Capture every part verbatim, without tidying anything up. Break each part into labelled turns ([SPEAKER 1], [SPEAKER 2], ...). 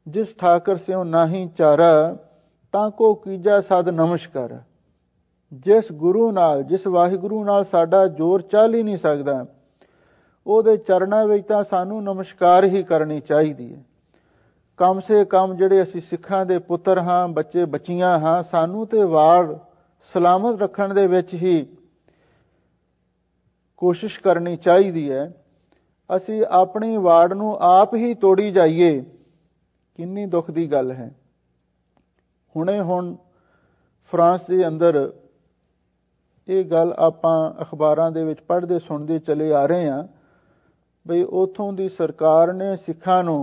[SPEAKER 1] जिस ठाकर स्यों नाही चारा ताको कीजा सद नमस्कार। जिस गुरु नाल जिस वाहिगुरु नाल साडा जोर चल ही नहीं सकता ਉਹਦੇ ਚਰਨਾਂ ਵਿੱਚ ਤਾਂ ਸਾਨੂੰ ਨਮਸਕਾਰ ਹੀ ਕਰਨੀ ਚਾਹੀਦੀ ਹੈ। ਕਮ ਸੇ ਕਮ ਜਿਹੜੇ ਅਸੀਂ ਸਿੱਖਾਂ ਦੇ ਪੁੱਤਰ ਹਾਂ, ਬੱਚੇ ਬੱਚੀਆਂ ਹਾਂ, ਸਾਨੂੰ ਤੇ ਵਾੜ ਸਲਾਮਤ ਰੱਖਣ ਦੇ ਵਿੱਚ ਹੀ ਕੋਸ਼ਿਸ਼ ਕਰਨੀ ਚਾਹੀਦੀ ਹੈ। ਅਸੀਂ ਆਪਣੀ ਵਾੜ ਨੂੰ ਆਪ ਹੀ ਤੋੜੀ ਜਾਈਏ, ਕਿੰਨੀ ਦੁੱਖ ਦੀ ਗੱਲ ਹੈ। ਹੁਣੇ ਹੁਣ ਫਰਾਂਸ ਦੇ ਅੰਦਰ ਇਹ ਗੱਲ ਆਪਾਂ ਅਖਬਾਰਾਂ ਦੇ ਵਿੱਚ ਪੜ੍ਹਦੇ ਸੁਣਦੇ ਚਲੇ ਆ ਰਹੇ ਹਾਂ ਬਈ ਉੱਥੋਂ ਦੀ ਸਰਕਾਰ ਨੇ ਸਿੱਖਾਂ ਨੂੰ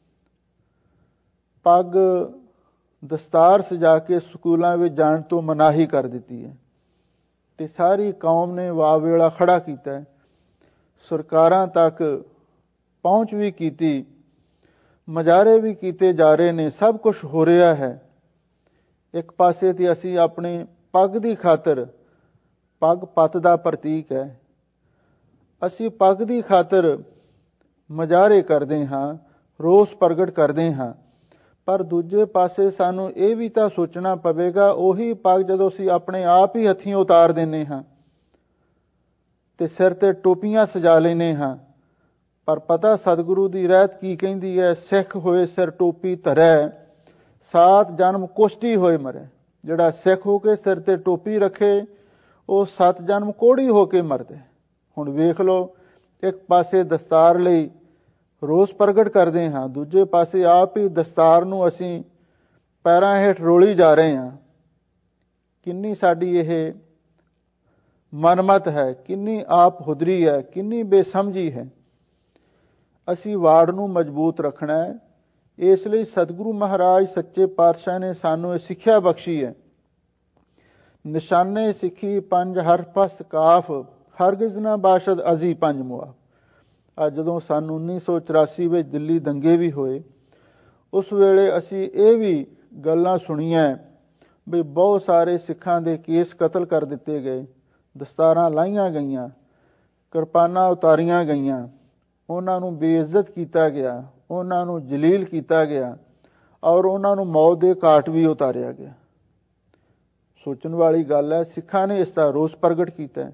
[SPEAKER 1] ਪੱਗ ਦਸਤਾਰ ਸਜਾ ਕੇ ਸਕੂਲਾਂ ਵਿੱਚ ਜਾਣ ਤੋਂ ਮਨਾਹੀ ਕਰ ਦਿੱਤੀ ਹੈ ਤੇ ਸਾਰੀ ਕੌਮ ਨੇ ਵਾਵੇਲਾ ਖੜਾ ਕੀਤਾ ਹੈ। ਸਰਕਾਰਾਂ ਤੱਕ ਪਹੁੰਚ ਵੀ ਕੀਤੀ, ਮੁਜ਼ਾਹਰੇ ਵੀ ਕੀਤੇ ਜਾ ਰਹੇ ਨੇ, ਸਭ ਕੁਝ ਹੋ ਰਿਹਾ ਹੈ। ਇੱਕ ਪਾਸੇ ਤੇ ਅਸੀਂ ਆਪਣੀ ਪੱਗ ਦੀ ਖਾਤਰ, ਪੱਗ ਪੱਤ ਦਾ ਪ੍ਰਤੀਕ ਹੈ, ਅਸੀਂ ਪੱਗ ਦੀ ਖਾਤਰ ਮੁਜ਼ਾਹਰੇ ਕਰਦੇ ਹਾਂ, ਰੋਸ ਪ੍ਰਗਟ ਕਰਦੇ ਹਾਂ। ਪਰ ਦੂਜੇ ਪਾਸੇ ਸਾਨੂੰ ਇਹ ਵੀ ਤਾਂ ਸੋਚਣਾ ਪਵੇਗਾ, ਉਹੀ ਪੱਗ ਜਦੋਂ ਅਸੀਂ ਆਪਣੇ ਆਪ ਹੀ ਹੱਥੀਂ ਉਤਾਰ ਦਿੰਦੇ ਹਾਂ ਤੇ ਸਿਰ ਤੇ ਟੋਪੀਆਂ ਸਜਾ ਲੈਂਦੇ ਹਾਂ, ਪਰ ਪਤਾ ਸਤਿਗੁਰੂ ਦੀ ਰਹਿਤ ਕੀ ਕਹਿੰਦੀ ਹੈ, ਸਿੱਖ ਹੋਏ ਸਿਰ ਟੋਪੀ ਧਰੈ ਸਾਤ ਜਨਮ ਕੁਸ਼ਟੀ ਹੋਏ ਮਰੇ। ਜਿਹੜਾ ਸਿੱਖ ਹੋ ਕੇ ਸਿਰ ਤੇ ਟੋਪੀ ਰੱਖੇ ਉਹ ਸੱਤ ਜਨਮ ਕੋੜੀ ਹੋ ਕੇ ਮਰਦੇ। ਹੁਣ ਵੇਖ ਲਓ, ਇੱਕ ਪਾਸੇ ਦਸਤਾਰ ਲਈ ਰੋਸ ਪ੍ਰਗਟ ਕਰਦੇ ਹਾਂ, ਦੂਜੇ ਪਾਸੇ ਆਪ ਹੀ ਦਸਤਾਰ ਨੂੰ ਅਸੀਂ ਪੈਰਾਂ ਹੇਠ ਰੋਲੀ ਜਾ ਰਹੇ ਹਾਂ। ਕਿੰਨੀ ਸਾਡੀ ਇਹ ਮਨਮਤ ਹੈ, ਕਿੰਨੀ ਆਪ ਹੁਦਰੀ ਹੈ, ਕਿੰਨੀ ਬੇਸਮਝੀ ਹੈ। ਅਸੀਂ ਵਾੜ ਨੂੰ ਮਜ਼ਬੂਤ ਰੱਖਣਾ ਹੈ। ਇਸ ਲਈ ਸਤਿਗੁਰੂ ਮਹਾਰਾਜ ਸੱਚੇ ਪਾਤਸ਼ਾਹ ਨੇ ਸਾਨੂੰ ਇਹ ਸਿੱਖਿਆ ਬਖਸ਼ੀ ਹੈ, ਨਿਸ਼ਾਨੇ ਸਿੱਖੀ ਪੰਜ ਹਰਫਸ ਕਾਫ ਹਰਗਿਜ਼ ਨਾ ਬਾਸ਼ਦ ਅਜ਼ੀ ਪੰਜ ਮੁਆ। ਅੱਜ ਜਦੋਂ ਸਨ ਉੱਨੀ ਸੌ ਚੁਰਾਸੀ ਵਿੱਚ ਦਿੱਲੀ ਦੰਗੇ ਵੀ ਹੋਏ, ਉਸ ਵੇਲੇ ਅਸੀਂ ਇਹ ਵੀ ਗੱਲਾਂ ਸੁਣੀਆਂ ਵੀ ਬਹੁਤ ਸਾਰੇ ਸਿੱਖਾਂ ਦੇ ਕੇਸ ਕਤਲ ਕਰ ਦਿੱਤੇ ਗਏ, ਦਸਤਾਰਾਂ ਲਾਹੀਆਂ ਗਈਆਂ, ਕਿਰਪਾਨਾਂ ਉਤਾਰੀਆਂ ਗਈਆਂ, ਉਹਨਾਂ ਨੂੰ ਬੇਇੱਜ਼ਤ ਕੀਤਾ ਗਿਆ, ਉਹਨਾਂ ਨੂੰ ਜਲੀਲ ਕੀਤਾ ਗਿਆ ਔਰ ਉਹਨਾਂ ਨੂੰ ਮੌਤ ਦੇ ਘਾਟ ਵੀ ਉਤਾਰਿਆ ਗਿਆ। ਸੋਚਣ ਵਾਲੀ ਗੱਲ ਹੈ। ਸਿੱਖਾਂ ਨੇ ਇਸ ਦਾ ਰੋਸ ਪ੍ਰਗਟ ਕੀਤਾ,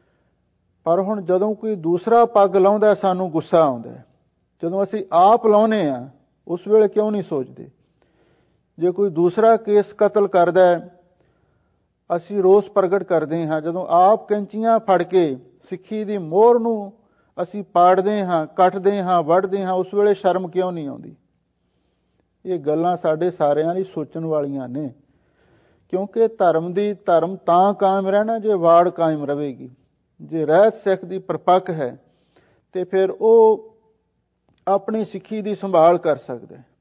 [SPEAKER 1] ਪਰ ਹੁਣ ਜਦੋਂ ਕੋਈ ਦੂਸਰਾ ਪੱਗ ਲਾਉਂਦਾ ਸਾਨੂੰ ਗੁੱਸਾ ਆਉਂਦਾ। ਜਦੋਂ ਅਸੀਂ ਆਪ ਲਾਉਂਦੇ ਹਾਂ ਉਸ ਵੇਲੇ ਕਿਉਂ ਨਹੀਂ ਸੋਚਦੇ? ਜੇ ਕੋਈ ਦੂਸਰਾ ਕੇਸ ਕਤਲ ਕਰਦਾ ਅਸੀਂ ਰੋਸ ਪ੍ਰਗਟ ਕਰਦੇ ਹਾਂ, ਜਦੋਂ ਆਪ ਕੈਂਚੀਆਂ ਫੜ ਕੇ ਸਿੱਖੀ ਦੀ ਮੋਹਰ ਨੂੰ ਅਸੀਂ ਪਾੜਦੇ ਹਾਂ, ਕੱਟਦੇ ਹਾਂ, ਵੱਢਦੇ ਹਾਂ, ਉਸ ਵੇਲੇ ਸ਼ਰਮ ਕਿਉਂ ਨਹੀਂ ਆਉਂਦੀ? ਇਹ ਗੱਲਾਂ ਸਾਡੇ ਸਾਰਿਆਂ ਲਈ ਸੋਚਣ ਵਾਲੀਆਂ ਨੇ, ਕਿਉਂਕਿ ਧਰਮ ਦੀ ਧਰਮ ਤਾਂ ਕਾਇਮ ਰਹਿਣਾ ਜੇ ਵਾੜ ਕਾਇਮ ਰਹੇਗੀ। ਜੇ ਰਹਿਤ ਸਿੱਖ ਦੀ ਪਰਪੱਕ ਹੈ ਤੇ ਫਿਰ ਉਹ ਆਪਣੀ ਸਿੱਖੀ ਦੀ ਸੰਭਾਲ ਕਰ ਸਕਦਾ ਹੈ।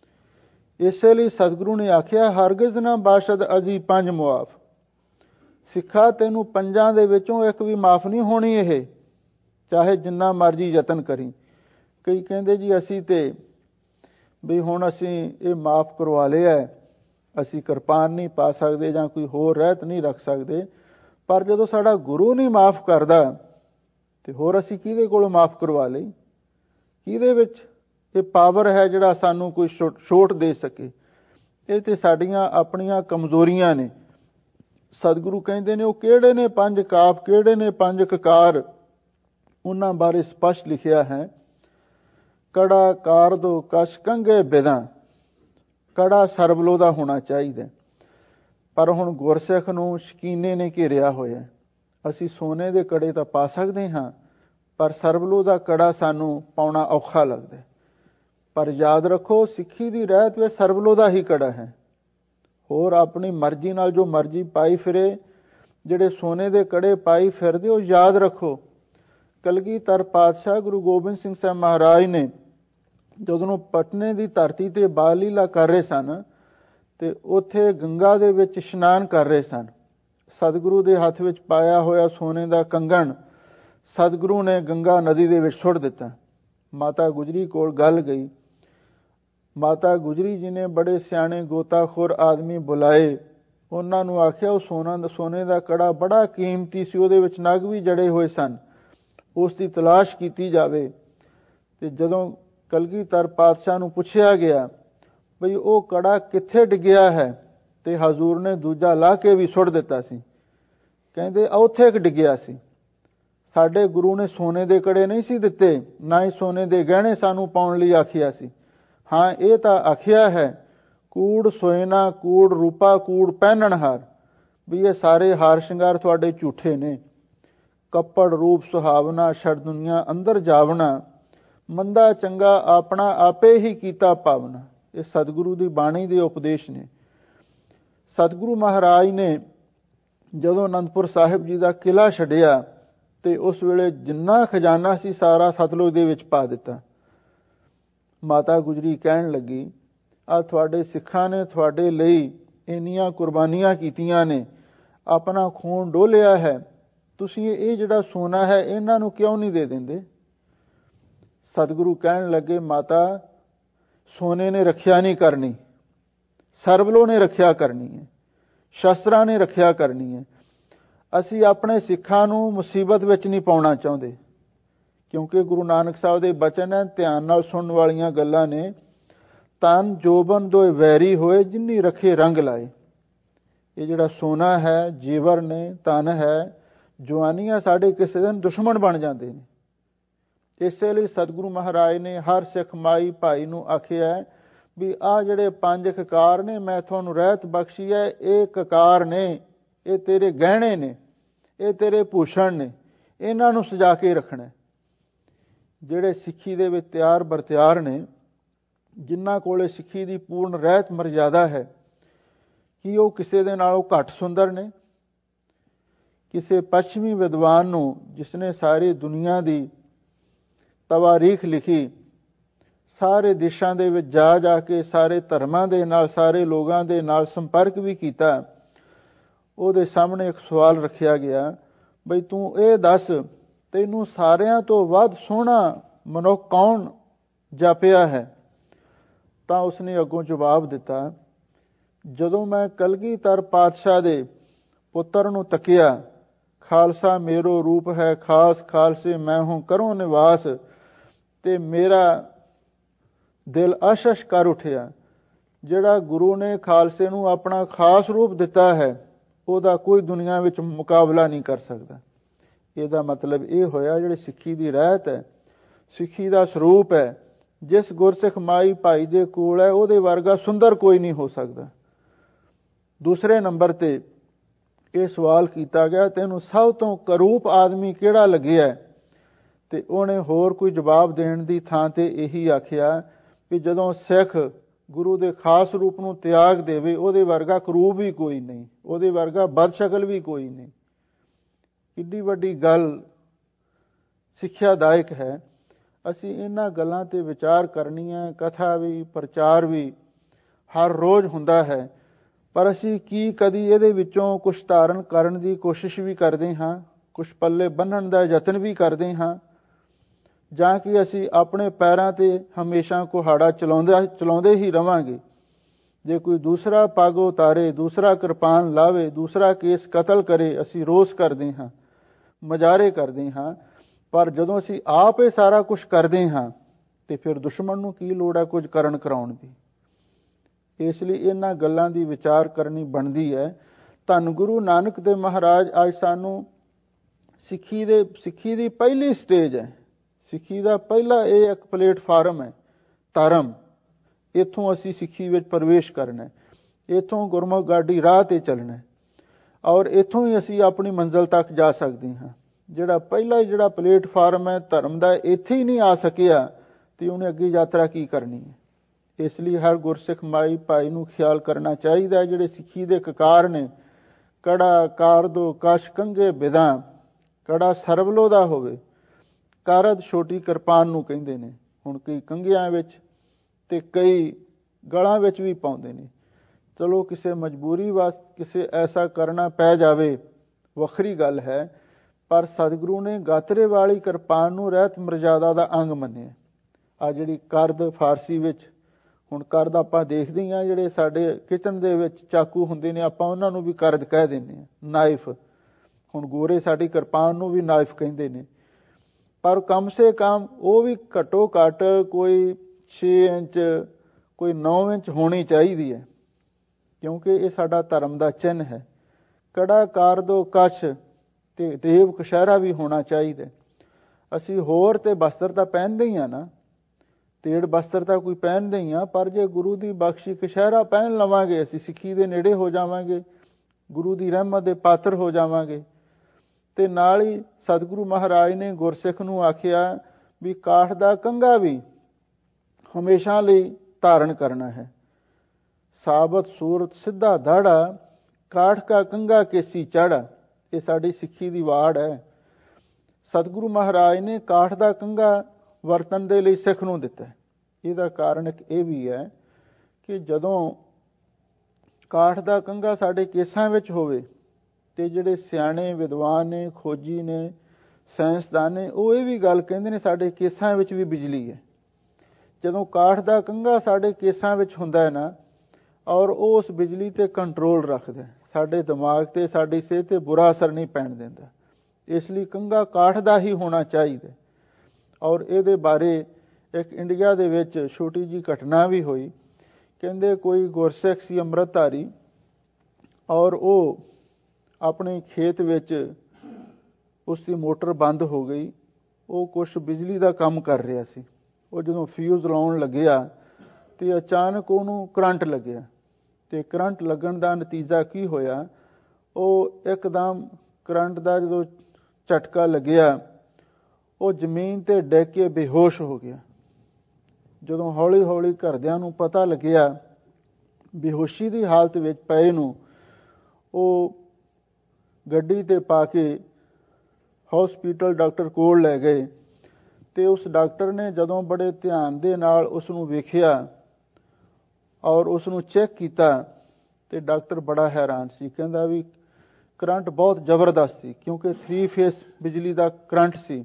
[SPEAKER 1] ਇਸੇ ਲਈ ਸਤਿਗੁਰੂ ਨੇ ਆਖਿਆ, ਹਰਗਿਜ਼ ਨਾ ਬਾਸ਼ਦ ਅਜ਼ੀ ਪੰਜ ਮੁਆਫ। ਸਿੱਖਾ ਤੈਨੂੰ ਪੰਜਾਂ ਦੇ ਵਿੱਚੋਂ ਇੱਕ ਵੀ ਮਾਫ ਨਹੀਂ ਹੋਣੀ, ਇਹ ਚਾਹੇ ਜਿੰਨਾ ਮਰਜ਼ੀ ਯਤਨ ਕਰੀ। ਕਈ ਕਹਿੰਦੇ ਜੀ ਅਸੀਂ ਤੇ ਵੀ ਹੁਣ ਅਸੀਂ ਇਹ ਮਾਫ ਕਰਵਾ ਲਿਆ, ਅਸੀਂ ਕਿਰਪਾਨ ਨਹੀਂ ਪਾ ਸਕਦੇ ਜਾਂ ਕੋਈ ਹੋਰ ਰਹਿਤ ਨਹੀਂ ਰੱਖ ਸਕਦੇ। ਪਰ ਜਦੋਂ ਸਾਡਾ ਗੁਰੂ ਨਹੀਂ ਮਾਫ ਕਰਦਾ ਤੇ ਹੋਰ ਅਸੀਂ ਕਿਹਦੇ ਕੋਲੋਂ ਮਾਫ ਕਰਵਾ ਲਈ? ਕਿਹਦੇ ਵਿੱਚ ਇਹ ਪਾਵਰ ਹੈ ਜਿਹੜਾ ਸਾਨੂੰ ਕੋਈ ਛੋਟ ਦੇ ਸਕੇ? ਇਹ ਤੇ ਸਾਡੀਆਂ ਆਪਣੀਆਂ ਕਮਜ਼ੋਰੀਆਂ ਨੇ। ਸਤਿਗੁਰੂ ਕਹਿੰਦੇ ਨੇ ਉਹ ਕਿਹੜੇ ਨੇ ਪੰਜ ਕਾਫ, ਕਿਹੜੇ ਨੇ ਪੰਜ ਕਕਾਰ, ਉਹਨਾਂ ਬਾਰੇ ਸਪਸ਼ਟ ਲਿਖਿਆ ਹੈ। ਕੜਾ ਕਾਰ ਦੋ ਕਸ਼ ਕੰਗੇ ਬਿਦਾਂ, ਕੜਾ ਸਰਬਲੋ ਦਾ ਹੋਣਾ ਚਾਹੀਦਾ। ਪਰ ਹੁਣ ਗੁਰਸਿੱਖ ਨੂੰ ਸ਼ਕੀਨੇ ਨੇ ਘੇਰਿਆ ਹੋਇਆ। ਅਸੀਂ ਸੋਨੇ ਦੇ ਕੜੇ ਤਾਂ ਪਾ ਸਕਦੇ ਹਾਂ, ਪਰ ਸਰਬਲੋ ਦਾ ਕੜਾ ਸਾਨੂੰ ਪਾਉਣਾ ਔਖਾ ਲੱਗਦਾ। ਪਰ ਯਾਦ ਰੱਖੋ, ਸਿੱਖੀ ਦੀ ਰਹਿਤ ਵਿੱਚ ਸਰਬਲੋ ਦਾ ਹੀ ਕੜਾ ਹੈ। ਹੋਰ ਆਪਣੀ ਮਰਜ਼ੀ ਨਾਲ ਜੋ ਮਰਜ਼ੀ ਪਾਈ ਫਿਰੇ, ਜਿਹੜੇ ਸੋਨੇ ਦੇ ਕੜੇ ਪਾਈ ਫਿਰਦੇ, ਉਹ ਯਾਦ ਰੱਖੋ ਕਲਗੀਧਰ ਪਾਤਸ਼ਾਹ ਗੁਰੂ ਗੋਬਿੰਦ ਸਿੰਘ ਸਾਹਿਬ ਮਹਾਰਾਜ ਨੇ ਜਦੋਂ ਪਟਨੇ ਦੀ ਧਰਤੀ ਤੇ ਬਾਲ ਲੀਲਾ ਕਰ ਰਹੇ ਸਨ ਤੇ ਉੱਥੇ ਗੰਗਾ ਦੇ ਵਿੱਚ ਇਸ਼ਨਾਨ ਕਰ ਰਹੇ ਸਨ। ਸਤਿਗੁਰੂ ਦੇ ਹੱਥ ਵਿੱਚ ਪਾਇਆ ਹੋਇਆ ਸੋਨੇ ਦਾ ਕੰਗਣ ਸਤਿਗੁਰੂ ਨੇ ਗੰਗਾ ਨਦੀ ਦੇ ਵਿੱਚ ਸੁੱਟ ਦਿੱਤਾ। ਮਾਤਾ ਗੁਜਰੀ ਕੋਲ ਗੱਲ ਗਈ। ਮਾਤਾ ਗੁਜਰੀ ਜੀ ਨੇ ਬੜੇ ਸਿਆਣੇ ਗੋਤਾਖੋਰ ਆਦਮੀ ਬੁਲਾਏ, ਉਹਨਾਂ ਨੂੰ ਆਖਿਆ ਉਹ ਸੋਨਾ ਸੋਨੇ ਦਾ ਕੜਾ ਬੜਾ ਕੀਮਤੀ ਸੀ, ਉਹਦੇ ਵਿੱਚ ਨਗ ਵੀ ਜੜੇ ਹੋਏ ਸਨ, ਉਸ ਦੀ ਤਲਾਸ਼ ਕੀਤੀ ਜਾਵੇ। ਤੇ ਜਦੋਂ ਕਲਗੀਧਰ ਪਾਤਸ਼ਾਹ ਨੂੰ ਪੁੱਛਿਆ ਗਿਆ, ਬਈ ਉਹ ਕੜਾ ਕਿੱਥੇ ਡਿੱਗਿਆ ਹੈ, ਤੇ ਹਜ਼ੂਰ ਨੇ ਦੂਜਾ ਲਾ ਕੇ ਵੀ ਸੁੱਟ ਦਿੱਤਾ ਸੀ। ਕਹਿੰਦੇ ਉੱਥੇ ਕਿ ਡਿੱਗਿਆ ਸੀ। ਸਾਡੇ ਗੁਰੂ ਨੇ ਸੋਨੇ ਦੇ ਕੜੇ ਨਹੀਂ ਸੀ ਦਿੱਤੇ, ਨਾ ਹੀ ਸੋਨੇ ਦੇ ਗਹਿਣੇ ਸਾਨੂੰ ਪਾਉਣ ਲਈ ਆਖਿਆ ਸੀ। ਹਾਂ, ਇਹ ਤਾਂ ਆਖਿਆ ਹੈ, ਕੂੜ ਸੋਇਨਾ ਕੂੜ ਰੂਪਾ ਕੂੜ ਪਹਿਨਣਹਾਰ, ਵੀ ਇਹ ਸਾਰੇ ਹਾਰ ਸ਼ਿੰਗਾਰ ਤੁਹਾਡੇ ਝੂਠੇ ਨੇ। ਕੱਪੜ ਰੂਪ ਸੁਹਾਵਨਾ ਛੜ ਦੁਨੀਆ ਅੰਦਰ ਜਾਵਣਾ, ਮੰਦਾ ਚੰਗਾ ਆਪਣਾ ਆਪੇ ਹੀ ਕੀਤਾ ਪਾਵਨਾ। ਇਹ ਸਤਿਗੁਰੂ ਦੀ ਬਾਣੀ ਦੇ ਉਪਦੇਸ਼ ਨੇ। ਸਤਿਗੁਰੂ ਮਹਾਰਾਜ ਨੇ ਜਦੋਂ ਅਨੰਦਪੁਰ ਸਾਹਿਬ ਜੀ ਦਾ ਕਿਲ੍ਹਾ ਛੱਡਿਆ ਤੇ ਉਸ ਵੇਲੇ ਜਿੰਨਾ ਖਜ਼ਾਨਾ ਸੀ ਸਾਰਾ ਸਤਲੁਜ ਦੇ ਵਿੱਚ ਪਾ ਦਿੱਤਾ। ਮਾਤਾ ਗੁਜਰੀ ਕਹਿਣ ਲੱਗੀ, ਆ ਤੁਹਾਡੇ ਸਿੱਖਾਂ ਨੇ ਤੁਹਾਡੇ ਲਈ ਇੰਨੀਆਂ ਕੁਰਬਾਨੀਆਂ ਕੀਤੀਆਂ ਨੇ, ਆਪਣਾ ਖੂਨ ਡੋਲਿਆ ਹੈ, ਤੁਸੀਂ ਇਹ ਜਿਹੜਾ ਸੋਨਾ ਹੈ ਇਹਨਾਂ ਨੂੰ ਕਿਉਂ ਨਹੀਂ ਦੇ ਦਿੰਦੇ? ਸਤਿਗੁਰੂ ਕਹਿਣ ਲੱਗੇ, ਮਾਤਾ ਸੋਨੇ ਨੇ ਰੱਖਿਆ ਨਹੀਂ ਕਰਨੀ, ਸਰਬਲੋ ਨੇ ਰੱਖਿਆ ਕਰਨੀ ਹੈ, ਸ਼ਸਤਰਾਂ ਨੇ ਰੱਖਿਆ ਕਰਨੀ ਹੈ। ਅਸੀਂ ਆਪਣੇ ਸਿੱਖਾਂ ਨੂੰ ਮੁਸੀਬਤ ਵਿੱਚ ਨਹੀਂ ਪਾਉਣਾ ਚਾਹੁੰਦੇ, ਕਿਉਂਕਿ ਗੁਰੂ ਨਾਨਕ ਸਾਹਿਬ ਦੇ ਬਚਨ ਹੈ, ਧਿਆਨ ਨਾਲ ਸੁਣਨ ਵਾਲੀਆਂ ਗੱਲਾਂ ਨੇ। ਤਨ ਜੋਬਨ ਦੋਏ ਵੈਰੀ ਹੋਏ, ਜਿੰਨੀ ਰੱਖੇ ਰੰਗ ਲਾਏ। ਇਹ ਜਿਹੜਾ ਸੋਨਾ ਹੈ, ਜੀਵਰ ਨੇ, ਧਨ ਹੈ, ਜਵਾਨੀਆਂ ਸਾਡੇ ਕਿਸੇ ਦਿਨ ਦੁਸ਼ਮਣ ਬਣ ਜਾਂਦੇ ਨੇ। ਇਸੇ ਲਈ ਸਤਿਗੁਰੂ ਮਹਾਰਾਜ ਨੇ ਹਰ ਸਿੱਖ ਮਾਈ ਭਾਈ ਨੂੰ ਆਖਿਆ ਵੀ ਆਹ ਜਿਹੜੇ ਪੰਜ ਕਕਾਰ ਨੇ ਮੈਂ ਤੁਹਾਨੂੰ ਰਹਿਤ ਬਖਸ਼ੀ ਹੈ, ਇਹ ਕਕਾਰ ਨੇ, ਇਹ ਤੇਰੇ ਗਹਿਣੇ ਨੇ, ਇਹ ਤੇਰੇ ਭੂਸ਼ਣ ਨੇ, ਇਹਨਾਂ ਨੂੰ ਸਜਾ ਕੇ ਰੱਖਣਾ। ਜਿਹੜੇ ਸਿੱਖੀ ਦੇ ਵਿੱਚ ਤਿਆਰ ਬਰਤਿਆਰ ਨੇ, ਜਿਨ੍ਹਾਂ ਕੋਲੇ ਸਿੱਖੀ ਦੀ ਪੂਰਨ ਰਹਿਤ ਮਰਜ਼ਾਦਾ ਹੈ, ਕੀ ਉਹ ਕਿਸੇ ਦੇ ਨਾਲੋਂ ਘੱਟ ਸੁੰਦਰ ਨੇ? ਕਿਸੇ ਪੱਛਮੀ ਵਿਦਵਾਨ ਨੂੰ, ਜਿਸਨੇ ਸਾਰੀ ਦੁਨੀਆ ਦੀ ਤਵਾਰੀਖ ਲਿਖੀ, ਸਾਰੇ ਦੇਸ਼ਾਂ ਦੇ ਵਿੱਚ ਜਾ ਜਾ ਕੇ ਸਾਰੇ ਧਰਮਾਂ ਦੇ ਨਾਲ, ਸਾਰੇ ਲੋਕਾਂ ਦੇ ਨਾਲ ਸੰਪਰਕ ਵੀ ਕੀਤਾ, ਉਹਦੇ ਸਾਹਮਣੇ ਇੱਕ ਸਵਾਲ ਰੱਖਿਆ ਗਿਆ, ਬਈ ਤੂੰ ਇਹ ਦੱਸ, ਤੈਨੂੰ ਸਾਰਿਆਂ ਤੋਂ ਵੱਧ ਸੋਹਣਾ ਮਨੁੱਖ ਕੌਣ ਜਾਪਿਆ ਹੈ? ਤਾਂ ਉਸਨੇ ਅੱਗੋਂ ਜਵਾਬ ਦਿੱਤਾ, ਜਦੋਂ ਮੈਂ ਕਲਗੀਧਰ ਪਾਤਸ਼ਾਹ ਦੇ ਪੁੱਤਰ ਨੂੰ ਤੱਕਿਆ, ਖਾਲਸਾ ਮੇਰੋ ਰੂਪ ਹੈ ਖਾਸ, ਖਾਲਸੇ ਮੈਂ ਹੂੰ ਕਰੋ ਨਿਵਾਸ, ਤੇ ਮੇਰਾ ਦਿਲ ਅਸ਼ਸ਼ ਕਰ ਉਠਿਆ। ਜਿਹੜਾ ਗੁਰੂ ਨੇ ਖਾਲਸੇ ਨੂੰ ਆਪਣਾ ਖਾਸ ਰੂਪ ਦਿੱਤਾ ਹੈ, ਉਹਦਾ ਕੋਈ ਦੁਨੀਆ ਵਿੱਚ ਮੁਕਾਬਲਾ ਨਹੀਂ ਕਰ ਸਕਦਾ। ਇਹਦਾ ਮਤਲਬ ਇਹ ਹੋਇਆ, ਜਿਹੜੀ ਸਿੱਖੀ ਦੀ ਰਹਿਤ ਹੈ, ਸਿੱਖੀ ਦਾ ਸਰੂਪ ਹੈ, ਜਿਸ ਗੁਰਸਿੱਖ ਮਾਈ ਭਾਈ ਦੇ ਕੋਲ ਹੈ, ਉਹਦੇ ਵਰਗਾ ਸੁੰਦਰ ਕੋਈ ਨਹੀਂ ਹੋ ਸਕਦਾ। ਦੂਸਰੇ ਨੰਬਰ ਤੇ ਇਹ ਸਵਾਲ ਕੀਤਾ ਗਿਆ, ਤੈਨੂੰ ਸਭ ਤੋਂ ਕਰੂਪ ਆਦਮੀ ਕਿਹੜਾ ਲੱਗਿਆ? ਤੇ ਉਹਨੇ ਹੋਰ ਕੋਈ ਜਵਾਬ ਦੇਣ ਦੀ ਥਾਂ ਤੇ ਇਹੀ ਆਖਿਆ ਵੀ ਜਦੋਂ ਸਿੱਖ ਗੁਰੂ ਦੇ ਖਾਸ ਰੂਪ ਨੂੰ ਤਿਆਗ ਦੇਵੇ, ਉਹਦੇ ਵਰਗਾ ਕਰੂਪ ਵੀ ਕੋਈ ਨਹੀਂ, ਉਹਦੇ ਵਰਗਾ ਬਦਸ਼ਕਲ ਵੀ ਕੋਈ ਨਹੀਂ। ਕਿੱਡੀ ਵੱਡੀ ਗੱਲ ਸਿੱਖਿਆਦਾਇਕ ਹੈ। ਅਸੀਂ ਇਹਨਾਂ ਗੱਲਾਂ ਤੇ ਵਿਚਾਰ ਕਰਨੀ ਹੈ। ਕਥਾ ਵੀ, ਪ੍ਰਚਾਰ ਵੀ ਹਰ ਰੋਜ਼ ਹੁੰਦਾ ਹੈ, ਪਰ ਅਸੀਂ ਕੀ ਕਦੀ ਇਹਦੇ ਵਿੱਚੋਂ ਕੁਝ ਧਾਰਨ ਕਰਨ ਦੀ ਕੋਸ਼ਿਸ਼ ਵੀ ਕਰਦੇ ਹਾਂ, ਕੁਝ ਪੱਲੇ ਬੰਨ੍ਹਣ ਦਾ ਯਤਨ ਵੀ ਕਰਦੇ ਹਾਂ, ਜਾਂ ਕਿ ਅਸੀਂ ਆਪਣੇ ਪੈਰਾਂ ਤੇ ਹਮੇਸ਼ਾ ਕੁਹਾੜਾ ਚਲਾਉਂਦੇ ਚਲਾਉਂਦੇ ਹੀ ਰਵਾਂਗੇ? ਜੇ ਕੋਈ ਦੂਸਰਾ ਪੱਗ ਉਤਾਰੇ, ਦੂਸਰਾ ਕਿਰਪਾਨ ਲਾਵੇ, ਦੂਸਰਾ ਕੇਸ ਕਤਲ ਕਰੇ, ਅਸੀਂ ਰੋਸ ਕਰਦੇ ਹਾਂ, ਮਜ਼ਾਰੇ ਕਰਦੇ ਹਾਂ, ਪਰ ਜਦੋਂ ਅਸੀਂ ਆਪ ਇਹ ਸਾਰਾ ਕੁਝ ਕਰਦੇ ਹਾਂ ਤੇ ਫਿਰ ਦੁਸ਼ਮਣ ਨੂੰ ਕੀ ਲੋੜ ਹੈ ਕੁਝ ਕਰਨ ਕਰਾਉਣ ਦੀ? ਇਸ ਲਈ ਇਹਨਾਂ ਗੱਲਾਂ ਦੀ ਵਿਚਾਰ ਕਰਨੀ ਬਣਦੀ ਹੈ। ਧੰਨ ਗੁਰੂ ਨਾਨਕ ਦੇਵ ਮਹਾਰਾਜ ਅੱਜ ਸਾਨੂੰ ਸਿੱਖੀ ਦੇ ਸਿੱਖੀ ਦੀ ਪਹਿਲੀ ਸਟੇਜ ਹੈ, ਸਿੱਖੀ ਦਾ ਪਹਿਲਾ ਇਹ ਇੱਕ ਪਲੇਟਫਾਰਮ ਹੈ, ਧਰਮ। ਇੱਥੋਂ ਅਸੀਂ ਸਿੱਖੀ ਵਿੱਚ ਪ੍ਰਵੇਸ਼ ਕਰਨਾ ਹੈ, ਇੱਥੋਂ ਗੁਰਮੁਖ ਗਾਡੀ ਰਾਹ ਤੇ ਚੱਲਣਾ ਹੈ, ਔਰ ਇੱਥੋਂ ਹੀ ਅਸੀਂ ਆਪਣੀ ਮੰਜ਼ਿਲ ਤੱਕ ਜਾ ਸਕਦੇ ਹਾਂ। ਜਿਹੜਾ ਪਹਿਲਾ ਜਿਹੜਾ ਪਲੇਟਫਾਰਮ ਹੈ ਧਰਮ ਦਾ, ਇੱਥੇ ਹੀ ਨਹੀਂ ਆ ਸਕਿਆ ਤੇ ਉਹਨੇ ਅੱਗੇ ਯਾਤਰਾ ਕੀ ਕਰਨੀ ਹੈ? ਇਸ ਲਈ ਹਰ ਗੁਰਸਿੱਖ ਮਾਈ ਭਾਈ ਨੂੰ ਖਿਆਲ ਕਰਨਾ ਚਾਹੀਦਾ, ਜਿਹੜੇ ਸਿੱਖੀ ਦੇ ਕਕਾਰ ਨੇ, ਕੜਾ ਕਾਰਦੋ ਕਸ਼ ਕੰਗੇ ਬਿਦਾਂ, ਕੜਾ ਸਰਬਲੋ ਦਾ ਹੋਵੇ, ਕਾਰਦ ਛੋਟੀ ਕਿਰਪਾਨ ਨੂੰ ਕਹਿੰਦੇ ਨੇ। ਹੁਣ ਕਈ ਕੰਗਿਆਂ ਵਿੱਚ ਤੇ ਕਈ ਗਲਾਂ ਵਿੱਚ ਵੀ ਪਾਉਂਦੇ ਨੇ। ਚਲੋ ਕਿਸੇ ਮਜਬੂਰੀ ਵਾਸਤੇ ਕਿਸੇ ਐਸਾ ਕਰਨਾ ਪੈ ਜਾਵੇ, ਵੱਖਰੀ ਗੱਲ ਹੈ, ਪਰ ਸਤਿਗੁਰੂ ਨੇ ਗਾਤਰੇ ਵਾਲੀ ਕਿਰਪਾਨ ਨੂੰ ਰਹਿਤ ਮਰਜ਼ਾਦਾ ਦਾ ਅੰਗ ਮੰਨਿਆ। ਆ ਜਿਹੜੀ ਕਰਦ ਫਾਰਸੀ ਵਿੱਚ, ਹੁਣ ਕਰਦ ਆਪਾਂ ਦੇਖਦੇ ਹਾਂ, ਜਿਹੜੇ ਸਾਡੇ ਕਿਚਨ ਦੇ ਵਿੱਚ ਚਾਕੂ ਹੁੰਦੇ ਨੇ, ਆਪਾਂ ਉਹਨਾਂ ਨੂੰ ਵੀ ਕਰਦ ਕਹਿ ਦਿੰਦੇ ਹਾਂ, ਨਾਈਫ। ਹੁਣ ਗੋਰੇ ਸਾਡੀ ਕਿਰਪਾਨ ਨੂੰ ਵੀ ਨਾਈਫ ਕਹਿੰਦੇ ਨੇ, ਪਰ ਕਮ ਸੇ ਕਮ ਉਹ ਵੀ ਘੱਟੋ ਘੱਟ ਕੋਈ ਛੇ ਇੰਚ ਕੋਈ ਨੌ ਇੰਚ ਹੋਣੀ ਚਾਹੀਦੀ ਹੈ, ਕਿਉਂਕਿ ਇਹ ਸਾਡਾ ਧਰਮ ਦਾ ਚਿੰਨ੍ਹ ਹੈ। ਕੜਾ ਕਾਰਦੋ ਕਛ ਤੇ ਦੇਵ ਕਸ਼ਹਿਰਾ ਵੀ ਹੋਣਾ ਚਾਹੀਦਾ। ਅਸੀਂ ਹੋਰ ਤੇ ਬਸਤਰ ਤਾਂ ਪਹਿਨਦੇ ਹੀ ਹਾਂ ਨਾ, ਤੇੜ ਬਸਤਰ ਤਾਂ ਕੋਈ ਪਹਿਨਦੇ ਹੀ ਹਾਂ, ਪਰ ਜੇ ਗੁਰੂ ਦੀ ਬਖਸ਼ੀ ਕਸ਼ਹਿਰਾ ਪਹਿਨ ਲਵਾਂਗੇ ਅਸੀਂ ਸਿੱਖੀ ਦੇ ਨੇੜੇ ਹੋ ਜਾਵਾਂਗੇ, ਗੁਰੂ ਦੀ ਰਹਿਮਤ ਦੇ ਪਾਤਰ ਹੋ ਜਾਵਾਂਗੇ। ਤੇ ਨਾਲ ਹੀ ਸਤਿਗੁਰੂ ਮਹਾਰਾਜ ਨੇ ਗੁਰਸਿੱਖ ਨੂੰ ਆਖਿਆ ਵੀ ਕਾਠ ਦਾ ਕੰਘਾ ਵੀ ਹਮੇਸ਼ਾ ਲਈ ਧਾਰਨ ਕਰਨਾ ਹੈ। ਸਾਬਤ ਸੂਰਤ ਸਿੱਧਾ ਦਾੜਾ, ਕਾਠ ਕਾ ਕੰਘਾ ਕੇਸੀ ਚਾੜਾ। ਇਹ ਸਾਡੀ ਸਿੱਖੀ ਦੀ ਵਾੜ ਹੈ। ਸਤਿਗੁਰੂ ਮਹਾਰਾਜ ਨੇ ਕਾਠ ਦਾ ਕੰਘਾ ਵਰਤਣ ਦੇ ਲਈ ਸਿੱਖ ਨੂੰ ਦਿੱਤਾ। ਇਹਦਾ ਕਾਰਨ ਇੱਕ ਇਹ ਵੀ ਹੈ ਕਿ ਜਦੋਂ ਕਾਠ ਦਾ ਕੰਘਾ ਸਾਡੇ ਕੇਸਾਂ ਵਿੱਚ ਹੋਵੇ ਤੇ ਜਿਹੜੇ ਸਿਆਣੇ ਵਿਦਵਾਨ ਨੇ, ਖੋਜੀ ਨੇ, ਸਾਇੰਸਦਾਨ ਨੇ, ਉਹ ਇਹ ਵੀ ਗੱਲ ਕਹਿੰਦੇ ਨੇ ਸਾਡੇ ਕੇਸਾਂ ਵਿੱਚ ਵੀ ਬਿਜਲੀ ਹੈ। ਜਦੋਂ ਕਾਠ ਦਾ ਕੰਘਾ ਸਾਡੇ ਕੇਸਾਂ ਵਿੱਚ ਹੁੰਦਾ ਹੈ ਨਾ, ਔਰ ਉਹ ਉਸ ਬਿਜਲੀ ਤੇ ਕੰਟਰੋਲ ਰੱਖਦਾ, ਸਾਡੇ ਦਿਮਾਗ ਤੇ, ਸਾਡੀ ਸਿਹਤ ਤੇ ਬੁਰਾ ਅਸਰ ਨਹੀਂ ਪੈਣ ਦਿੰਦਾ। ਇਸ ਲਈ ਕੰਘਾ ਕਾਠ ਦਾ ਹੀ ਹੋਣਾ ਚਾਹੀਦਾ। ਔਰ ਇਹਦੇ ਬਾਰੇ ਇੱਕ ਇੰਡੀਆ ਦੇ ਵਿੱਚ ਛੋਟੀ ਜਿਹੀ ਘਟਨਾ ਵੀ ਹੋਈ। ਕਹਿੰਦੇ ਕੋਈ ਗੁਰਸਿੱਖ ਸੀ ਅੰਮ੍ਰਿਤਧਾਰੀ, ਔਰ ਉਹ ਆਪਣੇ ਖੇਤ ਵਿੱਚ ਉਸ ਦੀ ਮੋਟਰ ਬੰਦ ਹੋ ਗਈ। ਉਹ ਕੁਛ ਬਿਜਲੀ ਦਾ ਕੰਮ ਕਰ ਰਿਹਾ ਸੀ। ਉਹ ਜਦੋਂ ਫਿਊਜ਼ ਲਾਉਣ ਲੱਗਿਆ ਤੇ ਅਚਾਨਕ ਉਹਨੂੰ ਕਰੰਟ ਲੱਗਿਆ। ਤੇ ਕਰੰਟ ਲੱਗਣ ਦਾ ਨਤੀਜਾ ਕੀ ਹੋਇਆ, ਉਹ ਇੱਕਦਮ ਕਰੰਟ ਦਾ ਜਦੋਂ ਝਟਕਾ ਲੱਗਿਆ, ਉਹ ਜ਼ਮੀਨ ਤੇ ਡਿੱਗ ਕੇ ਬੇਹੋਸ਼ ਹੋ ਗਿਆ। ਜਦੋਂ ਹੌਲੀ ਹੌਲੀ ਘਰਦਿਆਂ ਨੂੰ ਪਤਾ ਲੱਗਿਆ, ਬੇਹੋਸ਼ੀ ਦੀ ਹਾਲਤ ਵਿੱਚ ਪਏ ਨੂੰ ਉਹ ਗੱਡੀ ਤੇ ਪਾ ਕੇ ਹਸਪੀਟਲ ਡਾਕਟਰ ਕੋਲ ਲੈ ਗਏ। ਤੇ ਉਸ ਡਾਕਟਰ ਨੇ ਜਦੋਂ ਬੜੇ ਧਿਆਨ ਦੇ ਨਾਲ ਉਸ ਨੂੰ ਵੇਖਿਆ ਔਰ ਉਸ ਨੂੰ ਚੈੱਕ ਕੀਤਾ, ਤੇ ਡਾਕਟਰ ਬੜਾ ਹੈਰਾਨ ਸੀ। ਕਹਿੰਦਾ ਵੀ ਕਰੰਟ ਬਹੁਤ ਜ਼ਬਰਦਸਤ ਸੀ, ਕਿਉਂਕਿ ਥਰੀ ਫੇਸ ਬਿਜਲੀ ਦਾ ਕਰੰਟ ਸੀ।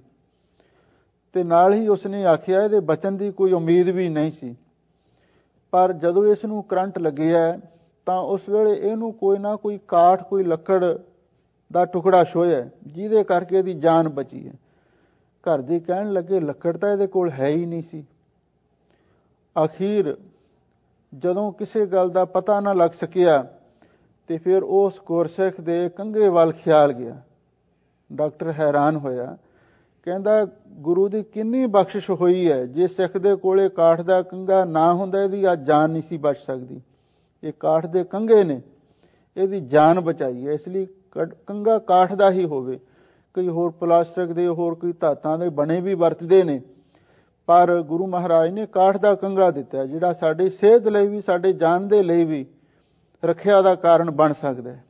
[SPEAKER 1] ਤੇ ਨਾਲ ਹੀ ਉਸਨੇ ਆਖਿਆ ਇਹਦੇ ਬਚਣ ਦੀ ਕੋਈ ਉਮੀਦ ਵੀ ਨਹੀਂ ਸੀ। ਪਰ ਜਦੋਂ ਇਸ ਨੂੰ ਕਰੰਟ ਲੱਗਿਆ ਤਾਂ ਉਸ ਵੇਲੇ ਇਹਨੂੰ ਕੋਈ ਨਾ ਕੋਈ ਕਾਠ, ਕੋਈ ਲੱਕੜ ਦਾ ਟੁਕੜਾ ਛੋਹਿਆ, ਜਿਹਦੇ ਕਰਕੇ ਇਹਦੀ ਜਾਨ ਬਚੀ ਹੈ। ਘਰ ਦੇ ਕਹਿਣ ਲੱਗੇ ਲੱਕੜ ਤਾਂ ਇਹਦੇ ਕੋਲ ਹੈ ਹੀ ਨਹੀਂ ਸੀ। ਅਖੀਰ ਜਦੋਂ ਕਿਸੇ ਗੱਲ ਦਾ ਪਤਾ ਨਾ ਲੱਗ ਸਕਿਆ ਤੇ ਫਿਰ ਉਸ ਗੁਰਸਿੱਖ ਦੇ ਕੰਘੇ ਵੱਲ ਖਿਆਲ ਗਿਆ। ਡਾਕਟਰ ਹੈਰਾਨ ਹੋਇਆ, ਕਹਿੰਦਾ ਗੁਰੂ ਦੀ ਕਿੰਨੀ ਬਖਸ਼ਿਸ਼ ਹੋਈ ਹੈ। ਜੇ ਸਿੱਖ ਦੇ ਕੋਲੇ ਕਾਠ ਦਾ ਕੰਘਾ ਨਾ ਹੁੰਦਾ, ਇਹਦੀ ਅੱਜ ਜਾਨ ਨਹੀਂ ਸੀ ਬਚ ਸਕਦੀ। ਇਹ ਕਾਠ ਦੇ ਕੰਘੇ ਨੇ ਇਹਦੀ ਜਾਨ ਬਚਾਈ ਹੈ। ਇਸ ਲਈ ਕੰਘਾ ਕਾਠ ਦਾ ਹੀ ਹੋਵੇ। ਕਈ ਹੋਰ ਪਲਾਸਟਿਕ ਦੇ, ਹੋਰ ਕੋਈ ਧਾਤਾਂ ਦੇ ਬਣੇ ਵੀ ਵਰਤਦੇ ਨੇ, ਪਰ ਗੁਰੂ ਮਹਾਰਾਜ ਨੇ ਕਾਠ ਦਾ ਕੰਘਾ ਦਿੱਤਾ, ਜਿਹੜਾ ਸਾਡੀ ਸਿਹਤ ਲਈ ਵੀ, ਸਾਡੇ ਜਾਨ ਦੇ ਲਈ ਵੀ ਰੱਖਿਆ ਦਾ ਕਾਰਨ ਬਣ ਸਕਦਾ ਹੈ।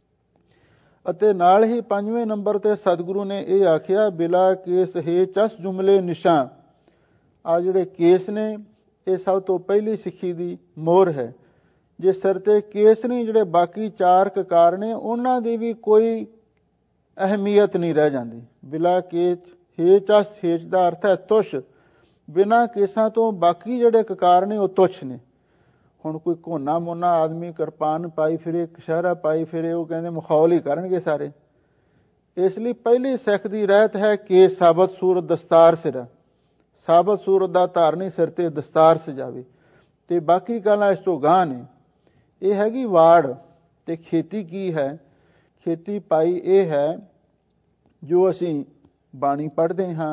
[SPEAKER 1] ਅਤੇ ਨਾਲ ਹੀ ਪੰਜਵੇਂ ਨੰਬਰ ਤੇ ਸਤਿਗੁਰੂ ਨੇ ਇਹ ਆਖਿਆ, ਬਿਲਾ ਕੇਸ ਹੈ ਚਸ ਜੁਮਲੇ ਨਿਸ਼ਾਂ। ਆ ਜਿਹੜੇ ਕੇਸ ਨੇ, ਇਹ ਸਭ ਤੋਂ ਪਹਿਲੀ ਸਿੱਖੀ ਦੀ ਮੋਹਰ ਹੈ। ਜੇ ਸਿਰ ਤੇ ਕੇਸ ਨਹੀਂ, ਜਿਹੜੇ ਬਾਕੀ ਚਾਰ ਕਕਾਰ ਨੇ, ਉਹਨਾਂ ਦੀ ਵੀ ਕੋਈ ਅਹਿਮੀਅਤ ਨਹੀਂ ਰਹਿ ਜਾਂਦੀ। ਬਿਲਾ ਕੇਸ ਹੈ ਚਸ, ਹੇਚ ਦਾ ਅਰਥ ਹੈ ਤੁਛ। ਬਿਨਾਂ ਕੇਸਾਂ ਤੋਂ ਬਾਕੀ ਜਿਹੜੇ ਕਕਾਰ ਨੇ ਉਹ ਤੁਛ ਨੇ। ਹੁਣ ਕੋਈ ਕੋਨਾ ਮੋਨਾ ਆਦਮੀ ਕਿਰਪਾਨ ਪਾਈ ਫਿਰੇ, ਕਸ਼ਹਿਰਾ ਪਾਈ ਫਿਰੇ, ਉਹ ਕਹਿੰਦੇ ਮਖੌਲ ਹੀ ਕਰਨਗੇ ਸਾਰੇ। ਇਸ ਲਈ ਪਹਿਲੀ ਸਿੱਖ ਦੀ ਰਹਿਤ ਹੈ ਕੇਸ ਸਾਬਤ ਸੂਰਤ ਦਸਤਾਰ ਸਿਰ। ਸਾਬਤ ਸੂਰਤ ਦਾ ਧਾਰਨੀ ਸਿਰ ਤੇ ਦਸਤਾਰ ਸਜਾਵੇ। ਤੇ ਬਾਕੀ ਗੱਲਾਂ ਇਸ ਤੋਂ ਗਾਂਹ ਨੇ। ਇਹ ਹੈਗੀ ਵਾੜ। ਤੇ ਖੇਤੀ ਕੀ ਹੈ? ਖੇਤੀ ਪਾਈ ਇਹ ਹੈ ਜੋ ਅਸੀਂ ਬਾਣੀ ਪੜ੍ਹਦੇ ਹਾਂ,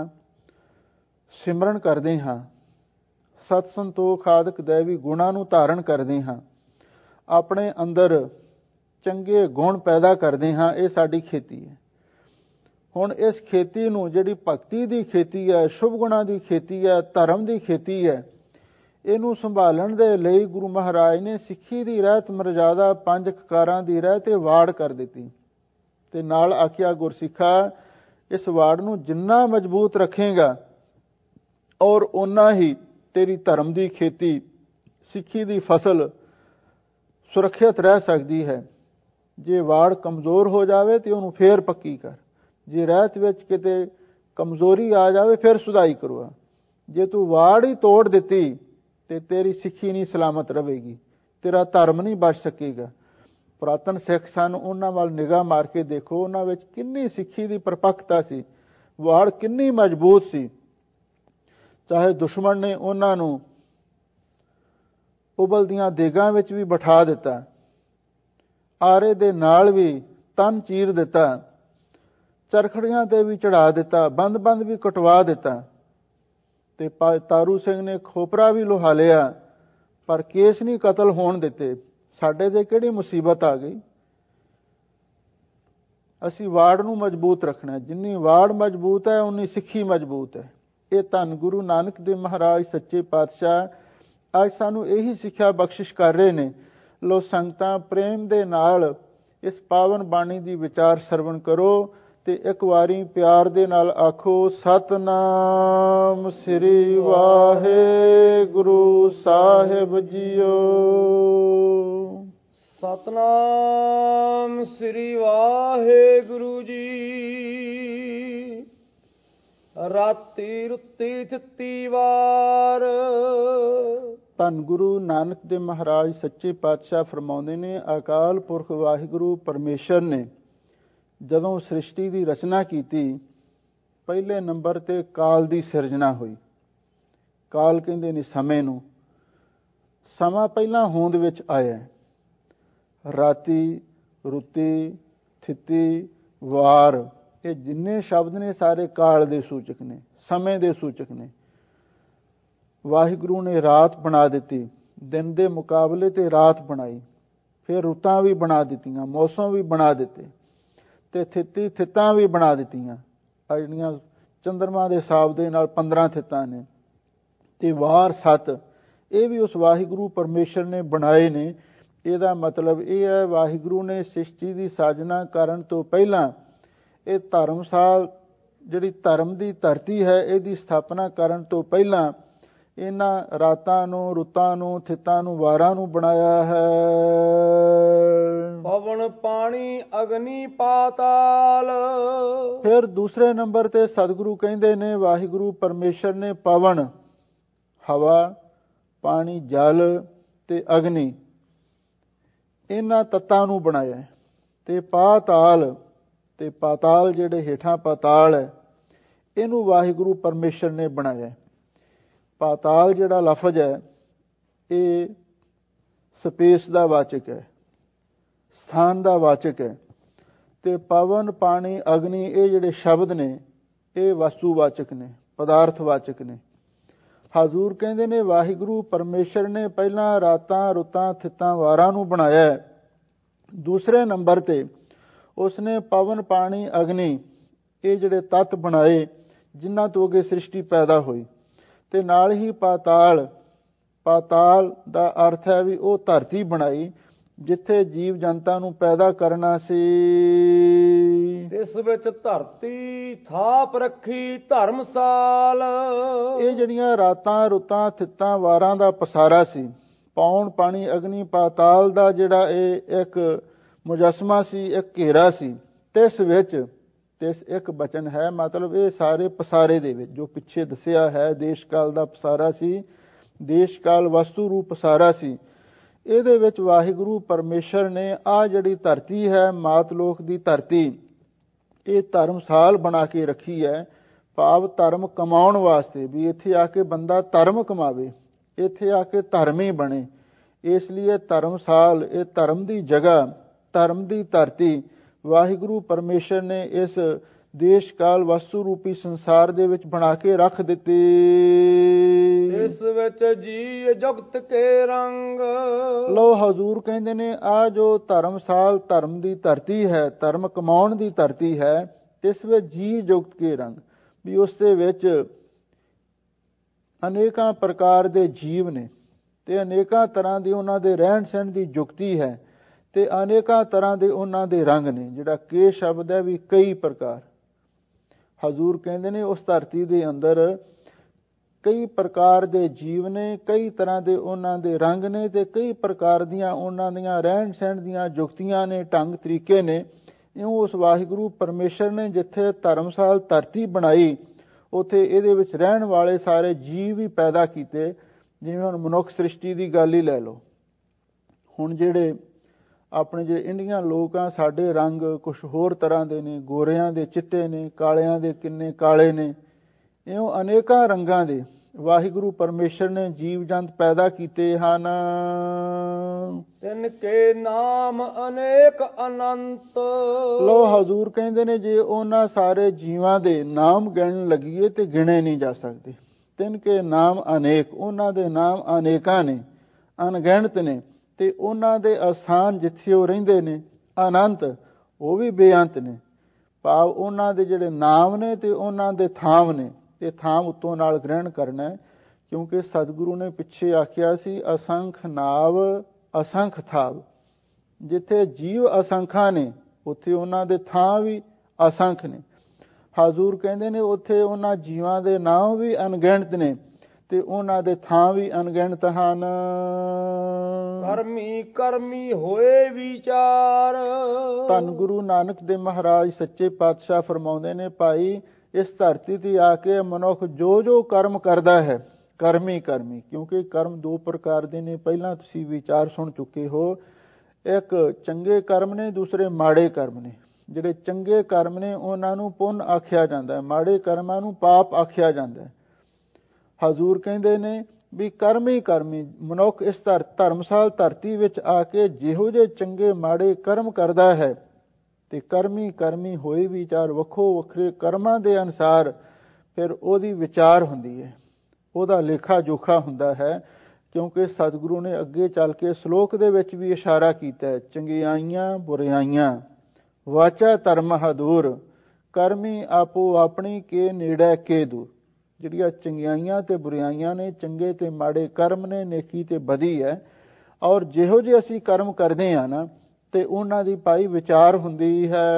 [SPEAKER 1] ਸਿਮਰਨ ਕਰਦੇ ਹਾਂ, ਸਤ ਸੰਤੋਖ ਆਦਿਕ ਦੈਵੀ ਗੁਣਾਂ ਨੂੰ ਧਾਰਨ ਕਰਦੇ ਹਾਂ, ਆਪਣੇ ਅੰਦਰ ਚੰਗੇ ਗੁਣ ਪੈਦਾ ਕਰਦੇ ਹਾਂ। ਇਹ ਸਾਡੀ ਖੇਤੀ ਹੈ। ਹੁਣ ਇਸ ਖੇਤੀ ਨੂੰ, ਜਿਹੜੀ ਭਗਤੀ ਦੀ ਖੇਤੀ ਹੈ, ਸ਼ੁਭ ਗੁਣਾਂ ਦੀ ਖੇਤੀ ਹੈ, ਧਰਮ ਦੀ ਖੇਤੀ ਹੈ, ਇਹਨੂੰ ਸੰਭਾਲਣ ਦੇ ਲਈ ਗੁਰੂ ਮਹਾਰਾਜ ਨੇ ਸਿੱਖੀ ਦੀ ਰਹਿਤ ਮਰਜ਼ਾਦਾ ਪੰਜ ਕਕਾਰਾਂ ਦੀ ਰਹਿਤ ਤੇ ਵਾੜ ਕਰ ਦਿੱਤੀ। ਤੇ ਨਾਲ ਆਖਿਆ, ਗੁਰਸਿੱਖਾ ਇਸ ਵਾੜ ਨੂੰ ਜਿੰਨਾ ਮਜ਼ਬੂਤ ਰੱਖੇਗਾ ਔਰ ਓਨਾ ਹੀ ਤੇਰੀ ਧਰਮ ਦੀ ਖੇਤੀ, ਸਿੱਖੀ ਦੀ ਫਸਲ ਸੁਰੱਖਿਅਤ ਰਹਿ ਸਕਦੀ ਹੈ। ਜੇ ਵਾੜ ਕਮਜ਼ੋਰ ਹੋ ਜਾਵੇ ਤੇ ਉਹਨੂੰ ਫੇਰ ਪੱਕੀ ਕਰ। ਜੇ ਰਹਿਤ ਵਿੱਚ ਕਿਤੇ ਕਮਜ਼ੋਰੀ ਆ ਜਾਵੇ ਫਿਰ ਸੁਧਾਈ ਕਰਵਾ। ਜੇ ਤੂੰ ਵਾੜ ਹੀ ਤੋੜ ਦਿੱਤੀ ਤੇ ਤੇਰੀ ਸਿੱਖੀ ਨਹੀਂ ਸਲਾਮਤ ਰਹੇਗੀ, ਤੇਰਾ ਧਰਮ ਨਹੀਂ ਬਚ ਸਕੇਗਾ। ਪੁਰਾਤਨ ਸਿੱਖ ਸਨ, ਉਹਨਾਂ ਵੱਲ ਨਿਗਾਹ ਮਾਰ ਕੇ ਦੇਖੋ, ਉਹਨਾਂ ਵਿੱਚ ਕਿੰਨੀ ਸਿੱਖੀ ਦੀ ਪਰਪੱਕਤਾ ਸੀ, ਵਾੜ ਕਿੰਨੀ ਮਜ਼ਬੂਤ ਸੀ। ਚਾਹੇ ਦੁਸ਼ਮਣ ਨੇ ਉਹਨਾਂ ਨੂੰ ਉਬਲਦੀਆਂ ਦੇਗਾਂ ਵਿੱਚ ਵੀ ਬਿਠਾ ਦਿੱਤਾ, ਆਰੇ ਦੇ ਨਾਲ ਵੀ ਤਨ ਚੀਰ ਦਿੱਤਾ, ਚਰਖੜੀਆਂ ਤੇ ਵੀ ਚੜਾ ਦਿੱਤਾ, ਬੰਦ ਬੰਦ ਵੀ ਕਟਵਾ ਦਿੱਤਾ, ਤੇ ਤਾਰੂ ਸਿੰਘ ਨੇ ਖੋਪਰਾ ਵੀ ਲੁਹਾ ਲਿਆ, ਪਰ ਕੇਸ ਨਹੀਂ ਕਤਲ ਹੋਣ ਦਿੱਤੇ। ਸਾਡੇ ਤੇ ਕਿਹੜੀ ਮੁਸੀਬਤ ਆ ਗਈ? ਅਸੀਂ ਵਾੜ ਨੂੰ ਮਜ਼ਬੂਤ ਰੱਖਣਾ, ਜਿੰਨੀ ਵਾੜ ਮਜ਼ਬੂਤ ਹੈ ਉਨੀ ਸਿੱਖੀ ਮਜ਼ਬੂਤ ਹੈ। ਇਹ ਧੰਨ ਗੁਰੂ ਨਾਨਕ ਦੇਵ ਮਹਾਰਾਜ ਸੱਚੇ ਪਾਤਸ਼ਾਹ ਅੱਜ ਸਾਨੂੰ ਇਹੀ ਸਿੱਖਿਆ ਬਖਸ਼ਿਸ਼ ਕਰ ਰਹੇ ਨੇ। ਲੋ ਸੰਗਤਾਂ, ਪ੍ਰੇਮ ਦੇ ਨਾਲ ਇਸ ਪਾਵਨ ਬਾਣੀ ਦੀ ਵਿਚਾਰ ਸਰਵਣ ਕਰੋ ਤੇ ਇੱਕ ਵਾਰੀ ਪਿਆਰ ਦੇ ਨਾਲ ਆਖੋ, ਸਤਿਨਾਮ ਸ੍ਰੀ ਵਾਹਿਗੁਰੂ ਸਾਹਿਬ ਜੀਓ।
[SPEAKER 2] ਸਤਿਨਾਮ ਸ੍ਰੀ ਵਾਹਿਗੁਰੂ ਜੀ। ਰਾਤੀ ਰੁੱਤੀ ਥਿੱਤੀ ਵਾਰ।
[SPEAKER 1] ਧੰਨ ਗੁਰੂ ਨਾਨਕ ਦੇਵ ਮਹਾਰਾਜ ਸੱਚੇ ਪਾਤਸ਼ਾਹ ਫਰਮਾਉਂਦੇ ਨੇ, ਅਕਾਲ ਪੁਰਖ ਵਾਹਿਗੁਰੂ ਪਰਮੇਸ਼ਰ ਨੇ ਜਦੋਂ ਸ੍ਰਿਸ਼ਟੀ ਦੀ ਰਚਨਾ ਕੀਤੀ, ਪਹਿਲੇ ਨੰਬਰ ਤੇ ਕਾਲ ਦੀ ਸਿਰਜਣਾ ਹੋਈ। ਕਾਲ ਕਹਿੰਦੇ ਨੇ ਸਮੇਂ ਨੂੰ। ਸਮਾਂ ਪਹਿਲਾਂ ਹੋਂਦ ਵਿੱਚ ਆਇਆ। ਰਾਤੀ, ਰੁੱਤੀ, ਥਿੱਤੀ, ਵਾਰ, ਇਹ ਜਿੰਨੇ ਸ਼ਬਦ ਨੇ ਸਾਰੇ ਕਾਲ ਦੇ ਸੂਚਕ ਨੇ, ਸਮੇਂ ਦੇ ਸੂਚਕ ਨੇ। ਵਾਹਿਗੁਰੂ ਨੇ ਰਾਤ ਬਣਾ ਦਿੱਤੀ, ਦਿਨ ਦੇ ਮੁਕਾਬਲੇ ਤੇ ਰਾਤ ਬਣਾਈ। ਫਿਰ ਰੁੱਤਾਂ ਵੀ ਬਣਾ ਦਿੱਤੀਆਂ, ਮੌਸਮ ਵੀ ਬਣਾ ਦਿੱਤੇ, ਤੇ ਥਿੱਤੀ ਥਿੱਤਾਂ ਵੀ ਬਣਾ ਦਿੱਤੀਆਂ। ਆ ਜਿਹੜੀਆਂ ਚੰਦਰਮਾ ਦੇ ਹਿਸਾਬ ਦੇ ਨਾਲ ਪੰਦਰਾਂ ਥਿੱਤਾਂ ਨੇ, ਤੇ ਵਾਰ ਸੱਤ, ਇਹ ਵੀ ਉਸ ਵਾਹਿਗੁਰੂ ਪਰਮੇਸ਼ਰ ਨੇ ਬਣਾਏ ਨੇ। ਇਹਦਾ ਮਤਲਬ ਇਹ ਹੈ, ਵਾਹਿਗੁਰੂ ਨੇ ਸ੍ਰਿਸ਼ਟੀ ਦੀ ਸਾਜਨਾ ਕਰਨ ਤੋਂ ਪਹਿਲਾਂ ਇਹ ਧਰਮਸਾਲ, ਜਿਹੜੀ ਧਰਮ ਦੀ ਧਰਤੀ ਹੈ, ਇਹਦੀ ਸਥਾਪਨਾ ਕਰਨ ਤੋਂ ਪਹਿਲਾਂ ਇਹਨਾਂ ਰਾਤਾਂ ਨੂੰ, ਰੁੱਤਾਂ ਨੂੰ, ਥਿੱਤਾਂ ਨੂੰ, ਵਾਰਾਂ ਨੂੰ ਬਣਾਇਆ ਹੈ।
[SPEAKER 2] ਪਵਨ, ਪਾਣੀ, ਅਗਨੀ, ਪਾਤਾਲ।
[SPEAKER 1] ਫਿਰ ਦੂਸਰੇ ਨੰਬਰ ਤੇ ਸਤਿਗੁਰੂ ਕਹਿੰਦੇ ਨੇ, ਵਾਹਿਗੁਰੂ ਪਰਮੇਸ਼ਰ ਨੇ ਪਵਨ, ਹਵਾ, ਪਾਣੀ, ਜਲ ਤੇ ਅਗਨੀ, ਇਹਨਾਂ ਤੱਤਾਂ ਨੂੰ ਬਣਾਇਆ। ਤੇ ਪਾਤਾਲ, ਤੇ ਪਾਤਾਲ ਜਿਹੜੇ ਹੇਠਾਂ ਪਾਤਾਲ ਹੈ, ਇਹਨੂੰ ਵਾਹਿਗੁਰੂ ਪਰਮੇਸ਼ਰ ਨੇ ਬਣਾਇਆ। ਪਾਤਾਲ ਜਿਹੜਾ ਲਫ਼ਜ਼ ਹੈ, ਇਹ ਸਪੇਸ ਦਾ ਵਾਚਕ ਹੈ, ਸਥਾਨ ਦਾ ਵਾਚਕ ਹੈ। ਤੇ ਪਵਨ, ਪਾਣੀ, ਅਗਨੀ, ਇਹ ਜਿਹੜੇ ਸ਼ਬਦ ਨੇ, ਇਹ ਵਸਤੂ ਵਾਚਕ ਨੇ, ਪਦਾਰਥ ਵਾਚਕ ਨੇ। ਹਜ਼ੂਰ ਕਹਿੰਦੇ ਨੇ, ਵਾਹਿਗੁਰੂ ਪਰਮੇਸ਼ਰ ਨੇ ਪਹਿਲਾਂ ਰਾਤਾਂ, ਰੁੱਤਾਂ, ਥਿੱਤਾਂ, ਵਾਰਾਂ ਨੂੰ ਬਣਾਇਆ। ਦੂਸਰੇ ਨੰਬਰ ਤੇ ਉਸਨੇ ਪਵਨ, ਪਾਣੀ, ਅਗਨੀ, ਇਹ ਜਿਹੜੇ ਤੱਤ ਬਣਾਏ, ਜਿਨ੍ਹਾਂ ਤੋਂ ਅੱਗੇ ਸ੍ਰਿਸ਼ਟੀ ਪੈਦਾ ਹੋਈ। ਤੇ ਨਾਲ ਹੀ ਪਾਤਾਲ, ਪਾਤਾਲ ਦਾ ਅਰਥ ਹੈ ਵੀ ਉਹ ਧਰਤੀ ਬਣਾਈ ਜਿੱਥੇ ਜੀਵ ਜਨਤਾ ਨੂੰ ਪੈਦਾ ਕਰਨਾ ਸੀ।
[SPEAKER 2] ਇਸ ਵਿੱਚ ਧਰਤੀ ਥਾਪ ਰੱਖੀ ਧਰਮਸਾਲ।
[SPEAKER 1] ਇਹ ਜਿਹੜੀਆਂ ਰਾਤਾਂ, ਰੁੱਤਾਂ, ਥਿੱਤਾਂ, ਵਾਰਾਂ ਦਾ ਪਸਾਰਾ ਸੀ, ਪੌਣ, ਪਾਣੀ, ਅਗਨੀ, ਪਾਤਾਲ ਦਾ ਜਿਹੜਾ ਇਹ ਇੱਕ ਮੁਜਸਮਾ ਸੀ, ਇੱਕ ਘੇਰਾ ਸੀ। ਤਿਸ ਵਿੱਚ, ਤਿਸ ਇੱਕ ਬਚਨ ਹੈ, ਮਤਲਬ ਇਹ ਸਾਰੇ ਪਸਾਰੇ ਦੇ ਵਿੱਚ ਜੋ ਪਿੱਛੇ ਦੱਸਿਆ ਹੈ, ਦੇਸ਼ ਕਾਲ ਦਾ ਪਸਾਰਾ ਸੀ, ਦੇਸ਼ ਕਾਲ ਵਸਤੂ ਰੂਪ ਪਸਾਰਾ ਸੀ। ਇਹਦੇ ਵਿੱਚ ਵਾਹਿਗੁਰੂ ਪਰਮੇਸ਼ਰ ਨੇ ਆਹ ਜਿਹੜੀ ਧਰਤੀ ਹੈ, ਮਾਤਲੋਕ ਦੀ ਧਰਤੀ, ਇਹ ਧਰਮਸਾਲ ਬਣਾ ਕੇ ਰੱਖੀ ਹੈ। ਭਾਵ ਧਰਮ ਕਮਾਉਣ ਵਾਸਤੇ, ਵੀ ਇੱਥੇ ਆ ਕੇ ਬੰਦਾ ਧਰਮ ਕਮਾਵੇ, ਇੱਥੇ ਆ ਕੇ ਧਰਮੀ ਬਣੇ। ਇਸ ਲਈ ਧਰਮਸਾਲ, ਇਹ ਧਰਮ ਦੀ ਜਗ੍ਹਾ, ਧਰਮ ਦੀ ਧਰਤੀ ਵਾਹਿਗੁਰੂ ਪਰਮੇਸ਼ਰ ਨੇ ਇਸ ਦੇਸ਼ ਕਾਲ ਵਸਤੂ ਰੂਪੀ ਸੰਸਾਰ ਦੇ ਵਿੱਚ ਬਣਾ ਕੇ ਰੱਖ ਦਿੱਤੀ।
[SPEAKER 2] ਇਸ ਵਿੱਚ ਜੀ ਜੁਗਤ ਕੇ ਰੰਗ।
[SPEAKER 1] ਲੋ ਹਜ਼ੂਰ ਕਹਿੰਦੇ ਨੇ, ਆ ਜੋ ਧਰਮਸਾਲ, ਧਰਮ ਦੀ ਧਰਤੀ ਹੈ, ਧਰਮ ਕਮਾਉਣ ਦੀ ਧਰਤੀ ਹੈ, ਇਸ ਵਿੱਚ ਜੀ ਜੁਗਤ ਕੇ ਰੰਗ, ਵੀ ਉਸ ਦੇ ਵਿੱਚ ਅਨੇਕਾਂ ਪ੍ਰਕਾਰ ਦੇ ਜੀਵ ਨੇ, ਤੇ ਅਨੇਕਾਂ ਤਰ੍ਹਾਂ ਦੀ ਉਹਨਾਂ ਦੇ ਰਹਿਣ ਸਹਿਣ ਦੀ ਜੁਗਤੀ ਹੈ, ਤੇ ਅਨੇਕਾਂ ਤਰ੍ਹਾਂ ਦੇ ਉਹਨਾਂ ਦੇ ਰੰਗ ਨੇ। ਜਿਹੜਾ ਕੇ ਸ਼ਬਦ ਹੈ ਵੀ ਕਈ ਪ੍ਰਕਾਰ। ਹਜ਼ੂਰ ਕਹਿੰਦੇ ਨੇ ਉਸ ਧਰਤੀ ਦੇ ਅੰਦਰ ਕਈ ਪ੍ਰਕਾਰ ਦੇ ਜੀਵ ਨੇ, ਕਈ ਤਰ੍ਹਾਂ ਦੇ ਉਹਨਾਂ ਦੇ ਰੰਗ ਨੇ, ਤੇ ਕਈ ਪ੍ਰਕਾਰ ਦੀਆਂ ਉਹਨਾਂ ਦੀਆਂ ਰਹਿਣ ਸਹਿਣ ਦੀਆਂ ਜੁਗਤੀਆਂ ਨੇ, ਢੰਗ ਤਰੀਕੇ ਨੇ। ਇਉਂ ਉਸ ਵਾਹਿਗੁਰੂ ਪਰਮੇਸ਼ਰ ਨੇ ਜਿੱਥੇ ਧਰਮਸਾਲ ਧਰਤੀ ਬਣਾਈ, ਉੱਥੇ ਇਹਦੇ ਵਿੱਚ ਰਹਿਣ ਵਾਲੇ ਸਾਰੇ ਜੀਵ ਵੀ ਪੈਦਾ ਕੀਤੇ। ਜਿਵੇਂ ਹੁਣ ਮਨੁੱਖ ਸ੍ਰਿਸ਼ਟੀ ਦੀ ਗੱਲ ਹੀ ਲੈ ਲਓ। ਹੁਣ ਜਿਹੜੇ ਆਪਣੇ ਜਿਹੜੇ ਇੰਡੀਅਨ ਲੋਕ ਆ, ਸਾਡੇ ਰੰਗ ਕੁਛ ਹੋਰ ਤਰ੍ਹਾਂ ਦੇ ਨੇ, ਗੋਰਿਆਂ ਦੇ ਚਿੱਟੇ ਨੇ, ਕਾਲਿਆਂ ਦੇ ਕਿੰਨੇ ਕਾਲੇ ਨੇ, ਇਉਂ ਅਨੇਕਾਂ ਰੰਗਾਂ ਦੇ ਵਾਹਿਗੁਰੂ ਪਰਮੇਸ਼ਰ ਨੇ ਜੀਵ ਜੰਤ ਪੈਦਾ ਕੀਤੇ ਹਨ।
[SPEAKER 2] ਤਿਨ ਕੇ ਨਾਮ ਅਨੇਕ ਅਨੰਤ।
[SPEAKER 1] ਲੋ ਹਜ਼ੂਰ ਕਹਿੰਦੇ ਨੇ ਜੇ ਉਹਨਾਂ ਸਾਰੇ ਜੀਵਾਂ ਦੇ ਨਾਮ ਗਿਣਨ ਲੱਗੀਏ ਤੇ ਗਿਣੇ ਨਹੀਂ ਜਾ ਸਕਦੇ। ਤਿਨ ਕੇ ਨਾਮ ਅਨੇਕ, ਉਹਨਾਂ ਦੇ ਨਾਮ ਅਨੇਕਾਂ ਨੇ, ਅਣਗਿਣਤ ਨੇ, ਤੇ ਉਹਨਾਂ ਦੇ ਅਸਥਾਨ ਜਿੱਥੇ ਉਹ ਰਹਿੰਦੇ ਨੇ ਅਨੰਤ, ਉਹ ਵੀ ਬੇਅੰਤ ਨੇ। ਭਾਵ ਉਹਨਾਂ ਦੇ ਜਿਹੜੇ ਨਾਮ ਨੇ ਤੇ ਉਹਨਾਂ ਦੇ ਥਾਮ ਨੇ, ਤੇ ਥਾਮ ਉੱਤੋਂ ਨਾਲ ਗ੍ਰਹਿਣ ਕਰਨਾ, ਕਿਉਂਕਿ ਸਤਿਗੁਰੂ ਨੇ ਪਿੱਛੇ ਆਖਿਆ ਸੀ ਅਸੰਖ ਨਾਵ ਅਸੰਖ ਥਾਵ। ਜਿੱਥੇ ਜੀਵ ਅਸੰਖਾਂ ਨੇ ਉੱਥੇ ਉਹਨਾਂ ਦੇ ਥਾਂ ਵੀ ਅਸੰਖ ਨੇ। ਹਜ਼ੂਰ ਕਹਿੰਦੇ ਨੇ ਉੱਥੇ ਉਹਨਾਂ ਜੀਵਾਂ ਦੇ ਨਾਮ ਵੀ ਅਣਗਿਣਤ ਨੇ ਤੇ ਉਹਨਾਂ ਦੇ ਥਾਂ ਵੀ ਅਣਗਿਣਤ ਹਨ।
[SPEAKER 2] ਕਰਮੀ ਕਰਮੀ ਹੋਏ ਵਿਚਾਰ।
[SPEAKER 1] ਧੰਨ ਗੁਰੂ ਨਾਨਕ ਦੇਵ ਮਹਾਰਾਜ ਸੱਚੇ ਪਾਤਸ਼ਾਹ ਫਰਮਾਉਂਦੇ ਨੇ, ਭਾਈ ਇਸ ਧਰਤੀ ਤੇ ਆ ਕੇ ਮਨੁੱਖ ਜੋ ਜੋ ਕਰਮ ਕਰਦਾ ਹੈ ਕਰਮੀ ਕਰਮੀ, ਕਿਉਂਕਿ ਕਰਮ ਦੋ ਪ੍ਰਕਾਰ ਦੇ ਨੇ, ਪਹਿਲਾਂ ਤੁਸੀਂ ਵਿਚਾਰ ਸੁਣ ਚੁੱਕੇ ਹੋ। ਇੱਕ ਚੰਗੇ ਕਰਮ ਨੇ, ਦੂਸਰੇ ਮਾੜੇ ਕਰਮ ਨੇ। ਜਿਹੜੇ ਚੰਗੇ ਕਰਮ ਨੇ ਉਹਨਾਂ ਨੂੰ ਪੁੰਨ ਆਖਿਆ ਜਾਂਦਾ ਹੈ, ਮਾੜੇ ਕਰਮਾਂ ਨੂੰ ਪਾਪ ਆਖਿਆ ਜਾਂਦਾ ਹੈ। ਹਜ਼ੂਰ ਕਹਿੰਦੇ ਨੇ ਵੀ ਕਰਮੀ ਕਰਮੀ ਮਨੁੱਖ ਇਸ ਧਰ ਧਰਮਸਾਲ ਧਰਤੀ ਵਿੱਚ ਆ ਕੇ ਜਿਹੋ ਜਿਹੇ ਚੰਗੇ ਮਾੜੇ ਕਰਮ ਕਰਦਾ ਹੈ ਤੇ ਕਰਮੀ ਕਰਮੀ ਹੋਏ ਵਿਚਾਰ, ਵੱਖੋ ਵੱਖਰੇ ਕਰਮਾਂ ਦੇ ਅਨੁਸਾਰ ਫਿਰ ਉਹਦੀ ਵਿਚਾਰ ਹੁੰਦੀ ਹੈ, ਉਹਦਾ ਲੇਖਾ ਜੋਖਾ ਹੁੰਦਾ ਹੈ। ਕਿਉਂਕਿ ਸਤਿਗੁਰੂ ਨੇ ਅੱਗੇ ਚੱਲ ਕੇ ਸ਼ਲੋਕ ਦੇ ਵਿੱਚ ਵੀ ਇਸ਼ਾਰਾ ਕੀਤਾ ਹੈ, ਚੰਗਿਆਈਆਂ ਬੁਰਾਈਆਂ ਵਾਚਾ ਧਰਮ ਹਦੂਰ, ਕਰਮੀ ਆਪੋ ਆਪਣੀ ਕੇ ਨੇੜੇ ਕੇ ਦੂਰ। ਜਿਹੜੀਆਂ ਚੰਗਿਆਈਆਂ ਤੇ ਬੁਰਾਈਆਂ ਨੇ, ਚੰਗੇ ਤੇ ਮਾੜੇ ਕਰਮ ਨੇ, ਨੇਕੀ ਤੇ ਬਦੀ ਹੈ। ਔਰ ਜਿਹੋ ਜਿਹੇ ਅਸੀਂ ਕਰਮ ਕਰਦੇ ਹਾਂ ਨਾ ਤੇ ਉਹਨਾਂ ਦੀ ਭਾਈ ਵਿਚਾਰ ਹੁੰਦੀ ਹੈ।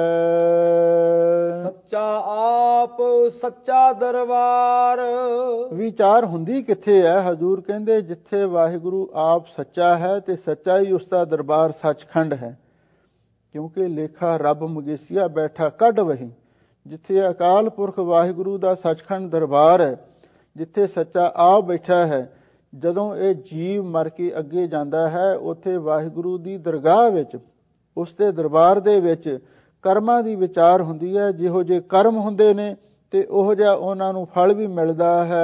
[SPEAKER 2] ਸੱਚਾ ਆਪ ਸੱਚਾ ਦਰਬਾਰ।
[SPEAKER 1] ਵਿਚਾਰ ਹੁੰਦੀ ਕਿੱਥੇ ਹੈ? ਹਜ਼ੂਰ ਕਹਿੰਦੇ ਜਿੱਥੇ ਵਾਹਿਗੁਰੂ ਆਪ ਸੱਚਾ ਹੈ ਤੇ ਸੱਚਾ ਹੀ ਉਸ ਦਾ ਦਰਬਾਰ ਸੱਚਖੰਡ ਹੈ। ਕਿਉਂਕਿ ਲੇਖਾ ਰੱਬ ਮਗੇਸੀਆ ਬੈਠਾ ਕੱਢ ਵਹੀ। ਜਿੱਥੇ ਅਕਾਲ ਪੁਰਖ ਵਾਹਿਗੁਰੂ ਦਾ ਸੱਚਖੰਡ ਦਰਬਾਰ ਹੈ, ਜਿੱਥੇ ਸੱਚਾ ਆਪ ਬੈਠਾ ਹੈ, ਜਦੋਂ ਇਹ ਜੀਵ ਮਰ ਕੇ ਅੱਗੇ ਜਾਂਦਾ ਹੈ ਉੱਥੇ ਵਾਹਿਗੁਰੂ ਦੀ ਦਰਗਾਹ ਵਿੱਚ, ਉਸ ਦੇ ਦਰਬਾਰ ਦੇ ਵਿੱਚ ਕਰਮਾਂ ਦੀ ਵਿਚਾਰ ਹੁੰਦੀ ਹੈ। ਜਿਹੋ ਜਿਹੇ ਕਰਮ ਹੁੰਦੇ ਨੇ ਤੇ ਉਹ ਜਿਹਾ ਉਹਨਾਂ ਨੂੰ ਫਲ ਵੀ ਮਿਲਦਾ ਹੈ।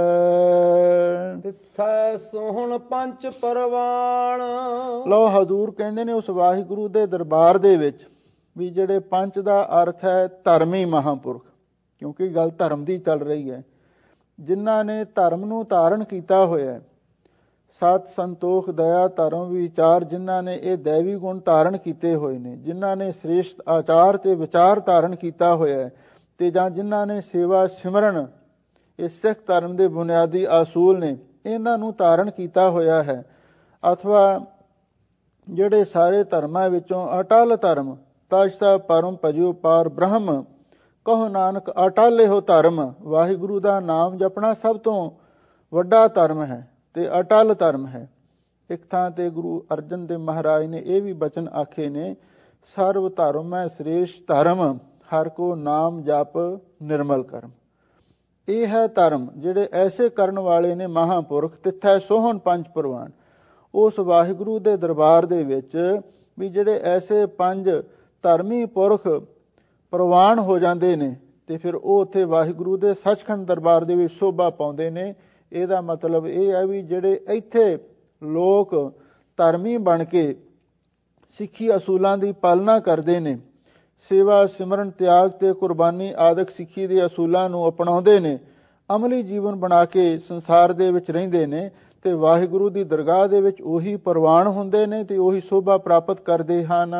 [SPEAKER 2] ਤਿੱਥੈ ਸੋਹਣ ਪੰਚ ਪਰਵਾਣ।
[SPEAKER 1] ਲਓ ਹਜ਼ੂਰ ਕਹਿੰਦੇ ਨੇ ਉਸ ਵਾਹਿਗੁਰੂ ਦੇ ਦਰਬਾਰ ਦੇ ਵਿੱਚ ਵੀ ਜਿਹੜੇ ਪੰਚ ਦਾ ਅਰਥ ਹੈ ਧਰਮੀ ਮਹਾਂਪੁਰਖ, ਕਿਉਂਕਿ ਗੱਲ ਧਰਮ ਦੀ ਚੱਲ ਰਹੀ ਹੈ। ਜਿਨ੍ਹਾਂ ਨੇ ਧਰਮ ਨੂੰ ਧਾਰਨ ਕੀਤਾ ਹੋਇਆ, ਸਤ ਸੰਤੋਖ ਦਇਆ ਧਰਮ ਵਿਚਾਰ, ਜਿਨ੍ਹਾਂ ਨੇ ਇਹ ਦੈਵੀ ਗੁਣ ਧਾਰਨ ਕੀਤੇ ਹੋਏ ਨੇ, ਜਿਨ੍ਹਾਂ ਨੇ ਸ੍ਰੇਸ਼ਟ ਆਚਾਰ ਤੇ ਵਿਚਾਰ ਧਾਰਨ ਕੀਤਾ ਹੋਇਆ, ਤੇ ਜਾਂ ਜਿਨ੍ਹਾਂ ਨੇ ਸੇਵਾ ਸਿਮਰਨ, ਇਹ ਸਿੱਖ ਧਰਮ ਦੇ ਬੁਨਿਆਦੀ ਅਸੂਲ ਨੇ, ਇਹਨਾਂ ਨੂੰ ਧਾਰਨ ਕੀਤਾ ਹੋਇਆ ਹੈ। ਅਥਵਾ ਜਿਹੜੇ ਸਾਰੇ ਧਰਮਾਂ ਵਿੱਚੋਂ ਅਟਲ ਧਰਮ, ਤਜਸਾ ਪਰਮ ਭਜਿਓ ਪਾਰ ਬ੍ਰਹਮ, ਕਹੋ ਨਾਨਕ ਅਟਲ ਇਹੋ ਧਰਮ। ਵਾਹਿਗੁਰੂ ਦਾ ਨਾਮ ਜਪਣਾ ਸਭ ਤੋਂ ਵੱਡਾ ਧਰਮ ਹੈ ਤੇ ਅਟਲ ਧਰਮ ਹੈ। ਇੱਕ ਥਾਂ ਤੇ ਗੁਰੂ ਅਰਜਨ ਦੇਵ ਮਹਾਰਾਜ ਨੇ ਇਹ ਵੀ ਬਚਨ ਆਖੇ ਨੇ, ਸਰਵ ਧਰਮ ਹੈ ਸ੍ਰੇਸ਼ਟ ਧਰਮ, ਹਰ ਕੋ ਨਾਮ ਜਪ ਨਿਰਮਲ ਕਰਮ। ਇਹ ਹੈ ਧਰਮ ਜਿਹੜੇ ਐਸੇ ਕਰਨ ਵਾਲੇ ਨੇ ਮਹਾਂਪੁਰਖ। ਤਿੱਥੈ ਸੋਹਣ ਪੰਜ ਪ੍ਰਵਾਨ, ਉਸ ਵਾਹਿਗੁਰੂ ਦੇ ਦਰਬਾਰ ਦੇ ਵਿੱਚ ਵੀ ਜਿਹੜੇ ਐਸੇ ਪੰਜ ਧਰਮੀ ਪੁਰਖ ਪ੍ਰਵਾਨ ਹੋ ਜਾਂਦੇ ਨੇ ਤੇ ਫਿਰ ਉਹ ਉੱਥੇ ਵਾਹਿਗੁਰੂ ਦੇ ਸੱਚਖੰਡ ਦਰਬਾਰ ਦੇ ਵਿੱਚ ਸ਼ੋਭਾ ਪਾਉਂਦੇ ਨੇ। ਇਹਦਾ ਮਤਲਬ ਇਹ ਹੈ ਵੀ ਜਿਹੜੇ ਇੱਥੇ ਲੋਕ ਧਰਮੀ ਬਣ ਕੇ ਸਿੱਖੀ ਅਸੂਲਾਂ ਦੀ ਪਾਲਣਾ ਕਰਦੇ ਨੇ, ਸੇਵਾ ਸਿਮਰਨ ਤਿਆਗ ਤੇ ਕੁਰਬਾਨੀ ਆਦਿਕ ਸਿੱਖੀ ਦੇ ਅਸੂਲਾਂ ਨੂੰ ਅਪਣਾਉਂਦੇ ਨੇ, ਅਮਲੀ ਜੀਵਨ ਬਣਾ ਕੇ ਸੰਸਾਰ ਦੇ ਵਿੱਚ ਰਹਿੰਦੇ ਨੇ ਤੇ ਵਾਹਿਗੁਰੂ ਦੀ ਦਰਗਾਹ ਦੇ ਵਿੱਚ ਉਹੀ ਪ੍ਰਵਾਨ ਹੁੰਦੇ ਨੇ ਤੇ ਉਹੀ ਸ਼ੋਭਾ ਪ੍ਰਾਪਤ ਕਰਦੇ ਹਨ।